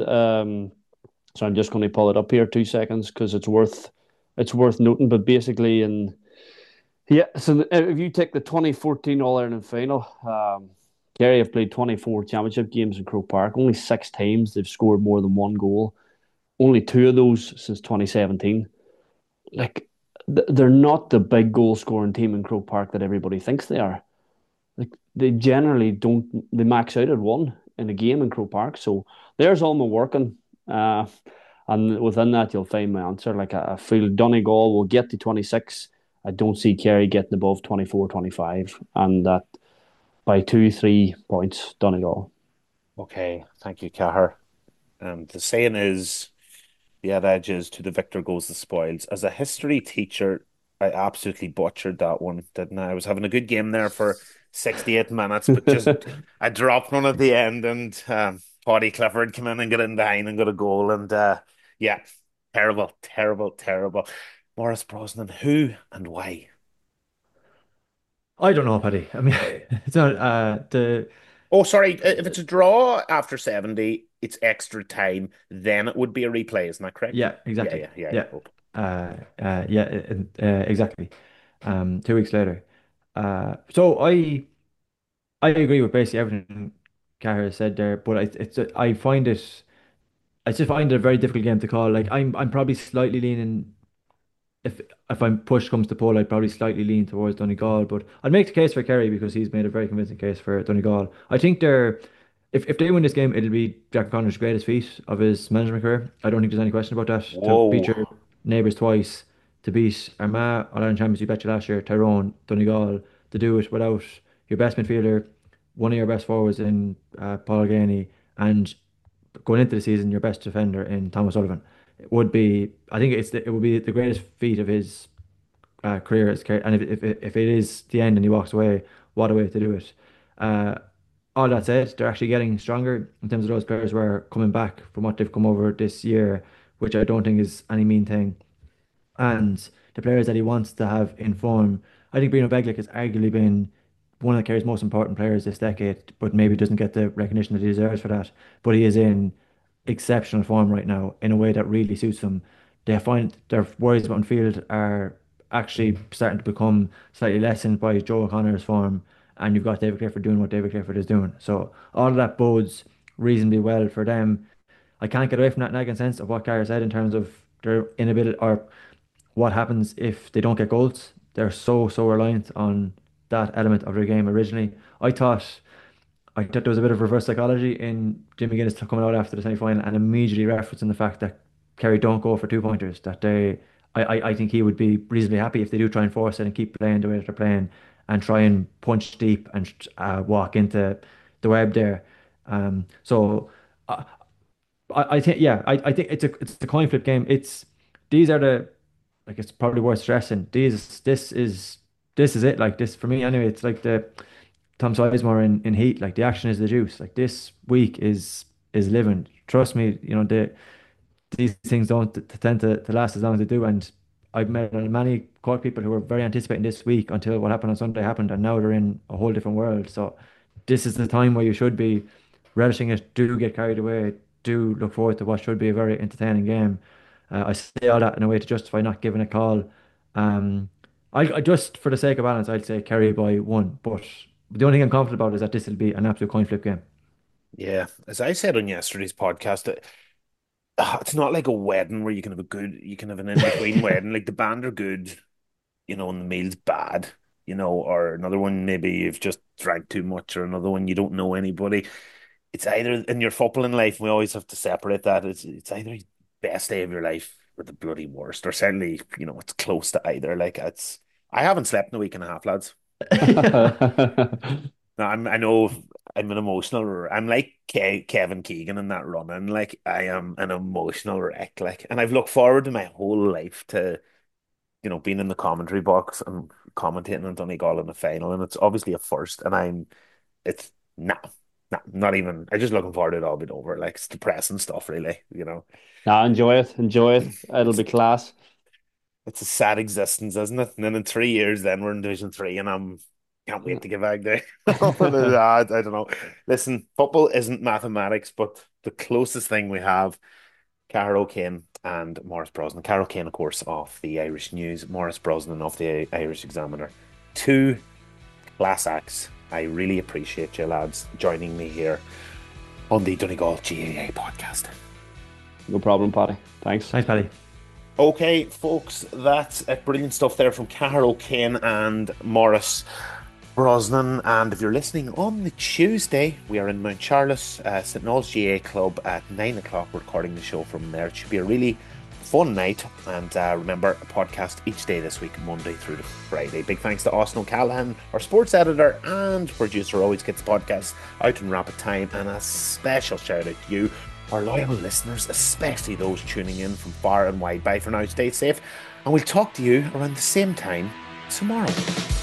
So I'm just going to pull it up here 2 seconds because it's worth noting. But basically, so if you take the 2014 All Ireland final, Kerry have played 24 championship games in Croke Park. Only 6 times they've scored more than 1 goal. Only 2 of those since 2017. Like, they're not the big goal scoring team in Croke Park that everybody thinks they are. Like, they generally don't. They max out at 1 in a game in Croke Park. So there's all my working. And within that, you'll find my answer. Like, I feel Donegal will get to 26. I don't see Kerry getting above 24, 25. And that by 2-3 points, Donegal. Okay, thank you, Cahir. The saying is, the adage is, to the victor goes the spoils. As a history teacher, I absolutely butchered that one, didn't I? I was having a good game there for 68 minutes, but just I dropped one at the end, and Paddy Clifford came in and got in behind and got a goal. And yeah, terrible, terrible, terrible. Maurice Brosnan, who and why? I don't know, Paddy. I mean, it's not the Oh, sorry. If it's a draw after 70, it's extra time. Then it would be a replay. Isn't that correct? yeah, exactly. Yeah. Exactly. 2 weeks later. So I agree with basically everything Cahir said there, but I just find it a very difficult game to call. Like I'm probably slightly leaning if I'm push comes to pull, I'd probably slightly lean towards Donegal, but I'd make the case for Kerry because he's made a very convincing case for Donegal. I think if they win this game, it'll be Jack O'Connor's greatest feat of his management career. I don't think there's any question about that. To beat your Whoa. neighbours twice, to beat Armagh, All-Ireland champions you betcha last year, Tyrone, Donegal, to do it without your best midfielder, one of your best forwards in Paul Ganey, and going into the season, your best defender in Thomas Sullivan. It would be, I think it would be the greatest feat of his career. And if it is the end and he walks away, what a way to do it. Uh, all that said, they're actually getting stronger in terms of those players who are coming back from what they've come over this year, which I don't think is any mean thing. And the players that he wants to have in form, I think Bruno Beglic has arguably been one of Kerry's most important players this decade, but maybe doesn't get the recognition that he deserves for that. But he is in exceptional form right now in a way that really suits them. They find their worries about field are actually starting to become slightly lessened by Joe O'Connor's form, and you've got David Clifford doing what David Clifford is doing. So all of that bodes reasonably well for them. I can't get away from that nagging sense of what Carr said in terms of their inability or what happens if they don't get goals. They're so reliant on that element of their game originally. I thought there was a bit of reverse psychology in Jimmy Guinness coming out after the semi-final and immediately referencing the fact that Kerry don't go for two pointers. I think he would be reasonably happy if they do try and force it and keep playing the way that they're playing and try and punch deep and walk into the web there. So I think I think it's a coin flip game. These are the like it's probably worth stressing. This is it. Like this for me anyway. It's like the Tom Sizemore in Heat. Like the action is the juice. Like this week is living. Trust me. These things don't tend to last as long as they do. And I've met many court people who were very anticipating this week until what happened on Sunday happened, and now they're in a whole different world. So this is the time where you should be relishing it. Do get carried away. Do look forward to what should be a very entertaining game. I say all that in a way to justify not giving a call. Um, I just for the sake of balance, I'd say Kerry by one. But the only thing I'm confident about is that this will be an absolute coin flip game. Yeah, as I said on yesterday's podcast, it's not like a wedding where you can have an in-between wedding. Like the band are good, and the meal's bad, or another one maybe you've just drank too much, or another one you don't know anybody. It's either in your footballing life, we always have to separate that. It's either the best day of your life or the bloody worst, or certainly, it's close to either. Like I haven't slept in a week and a half, lads. No, I know I'm an emotional. I'm like Kevin Keegan in that running. Like I am an emotional wreck. Like, and I've looked forward to my whole life to being in the commentary box and commentating on Donegal in the final, and it's obviously a first. And it's not even. I'm just looking forward to it all being over. Like it's depressing stuff, really. Nah, enjoy it. Enjoy it. It'll be class. It's a sad existence, isn't it? And then in 3 years, then we're in Division Three, and can't wait to get back there. I don't know. Listen, football isn't mathematics, but the closest thing we have, Cara O'Kane and Maurice Brosnan. Cara O'Kane, of course, of the Irish News, Maurice Brosnan of the Irish Examiner. Two class acts. I really appreciate you lads joining me here on the Donegal GAA podcast. No problem, Paddy. Thanks. Thanks, Paddy. Okay, folks, that's brilliant stuff there from Cara O'Kane and Maurice Brosnan. And if you're listening on the Tuesday, we are in Mount Charles, St. Noel's GA Club at 9 o'clock, recording the show from there. It should be a really fun night. And remember, a podcast each day this week, Monday through to Friday. Big thanks to Austin O'Callaghan, our sports editor and producer, always gets the podcast out in rapid time. And a special shout out to you, our loyal listeners, especially those tuning in from far and wide. Bye for now, stay safe, and we'll talk to you around the same time tomorrow.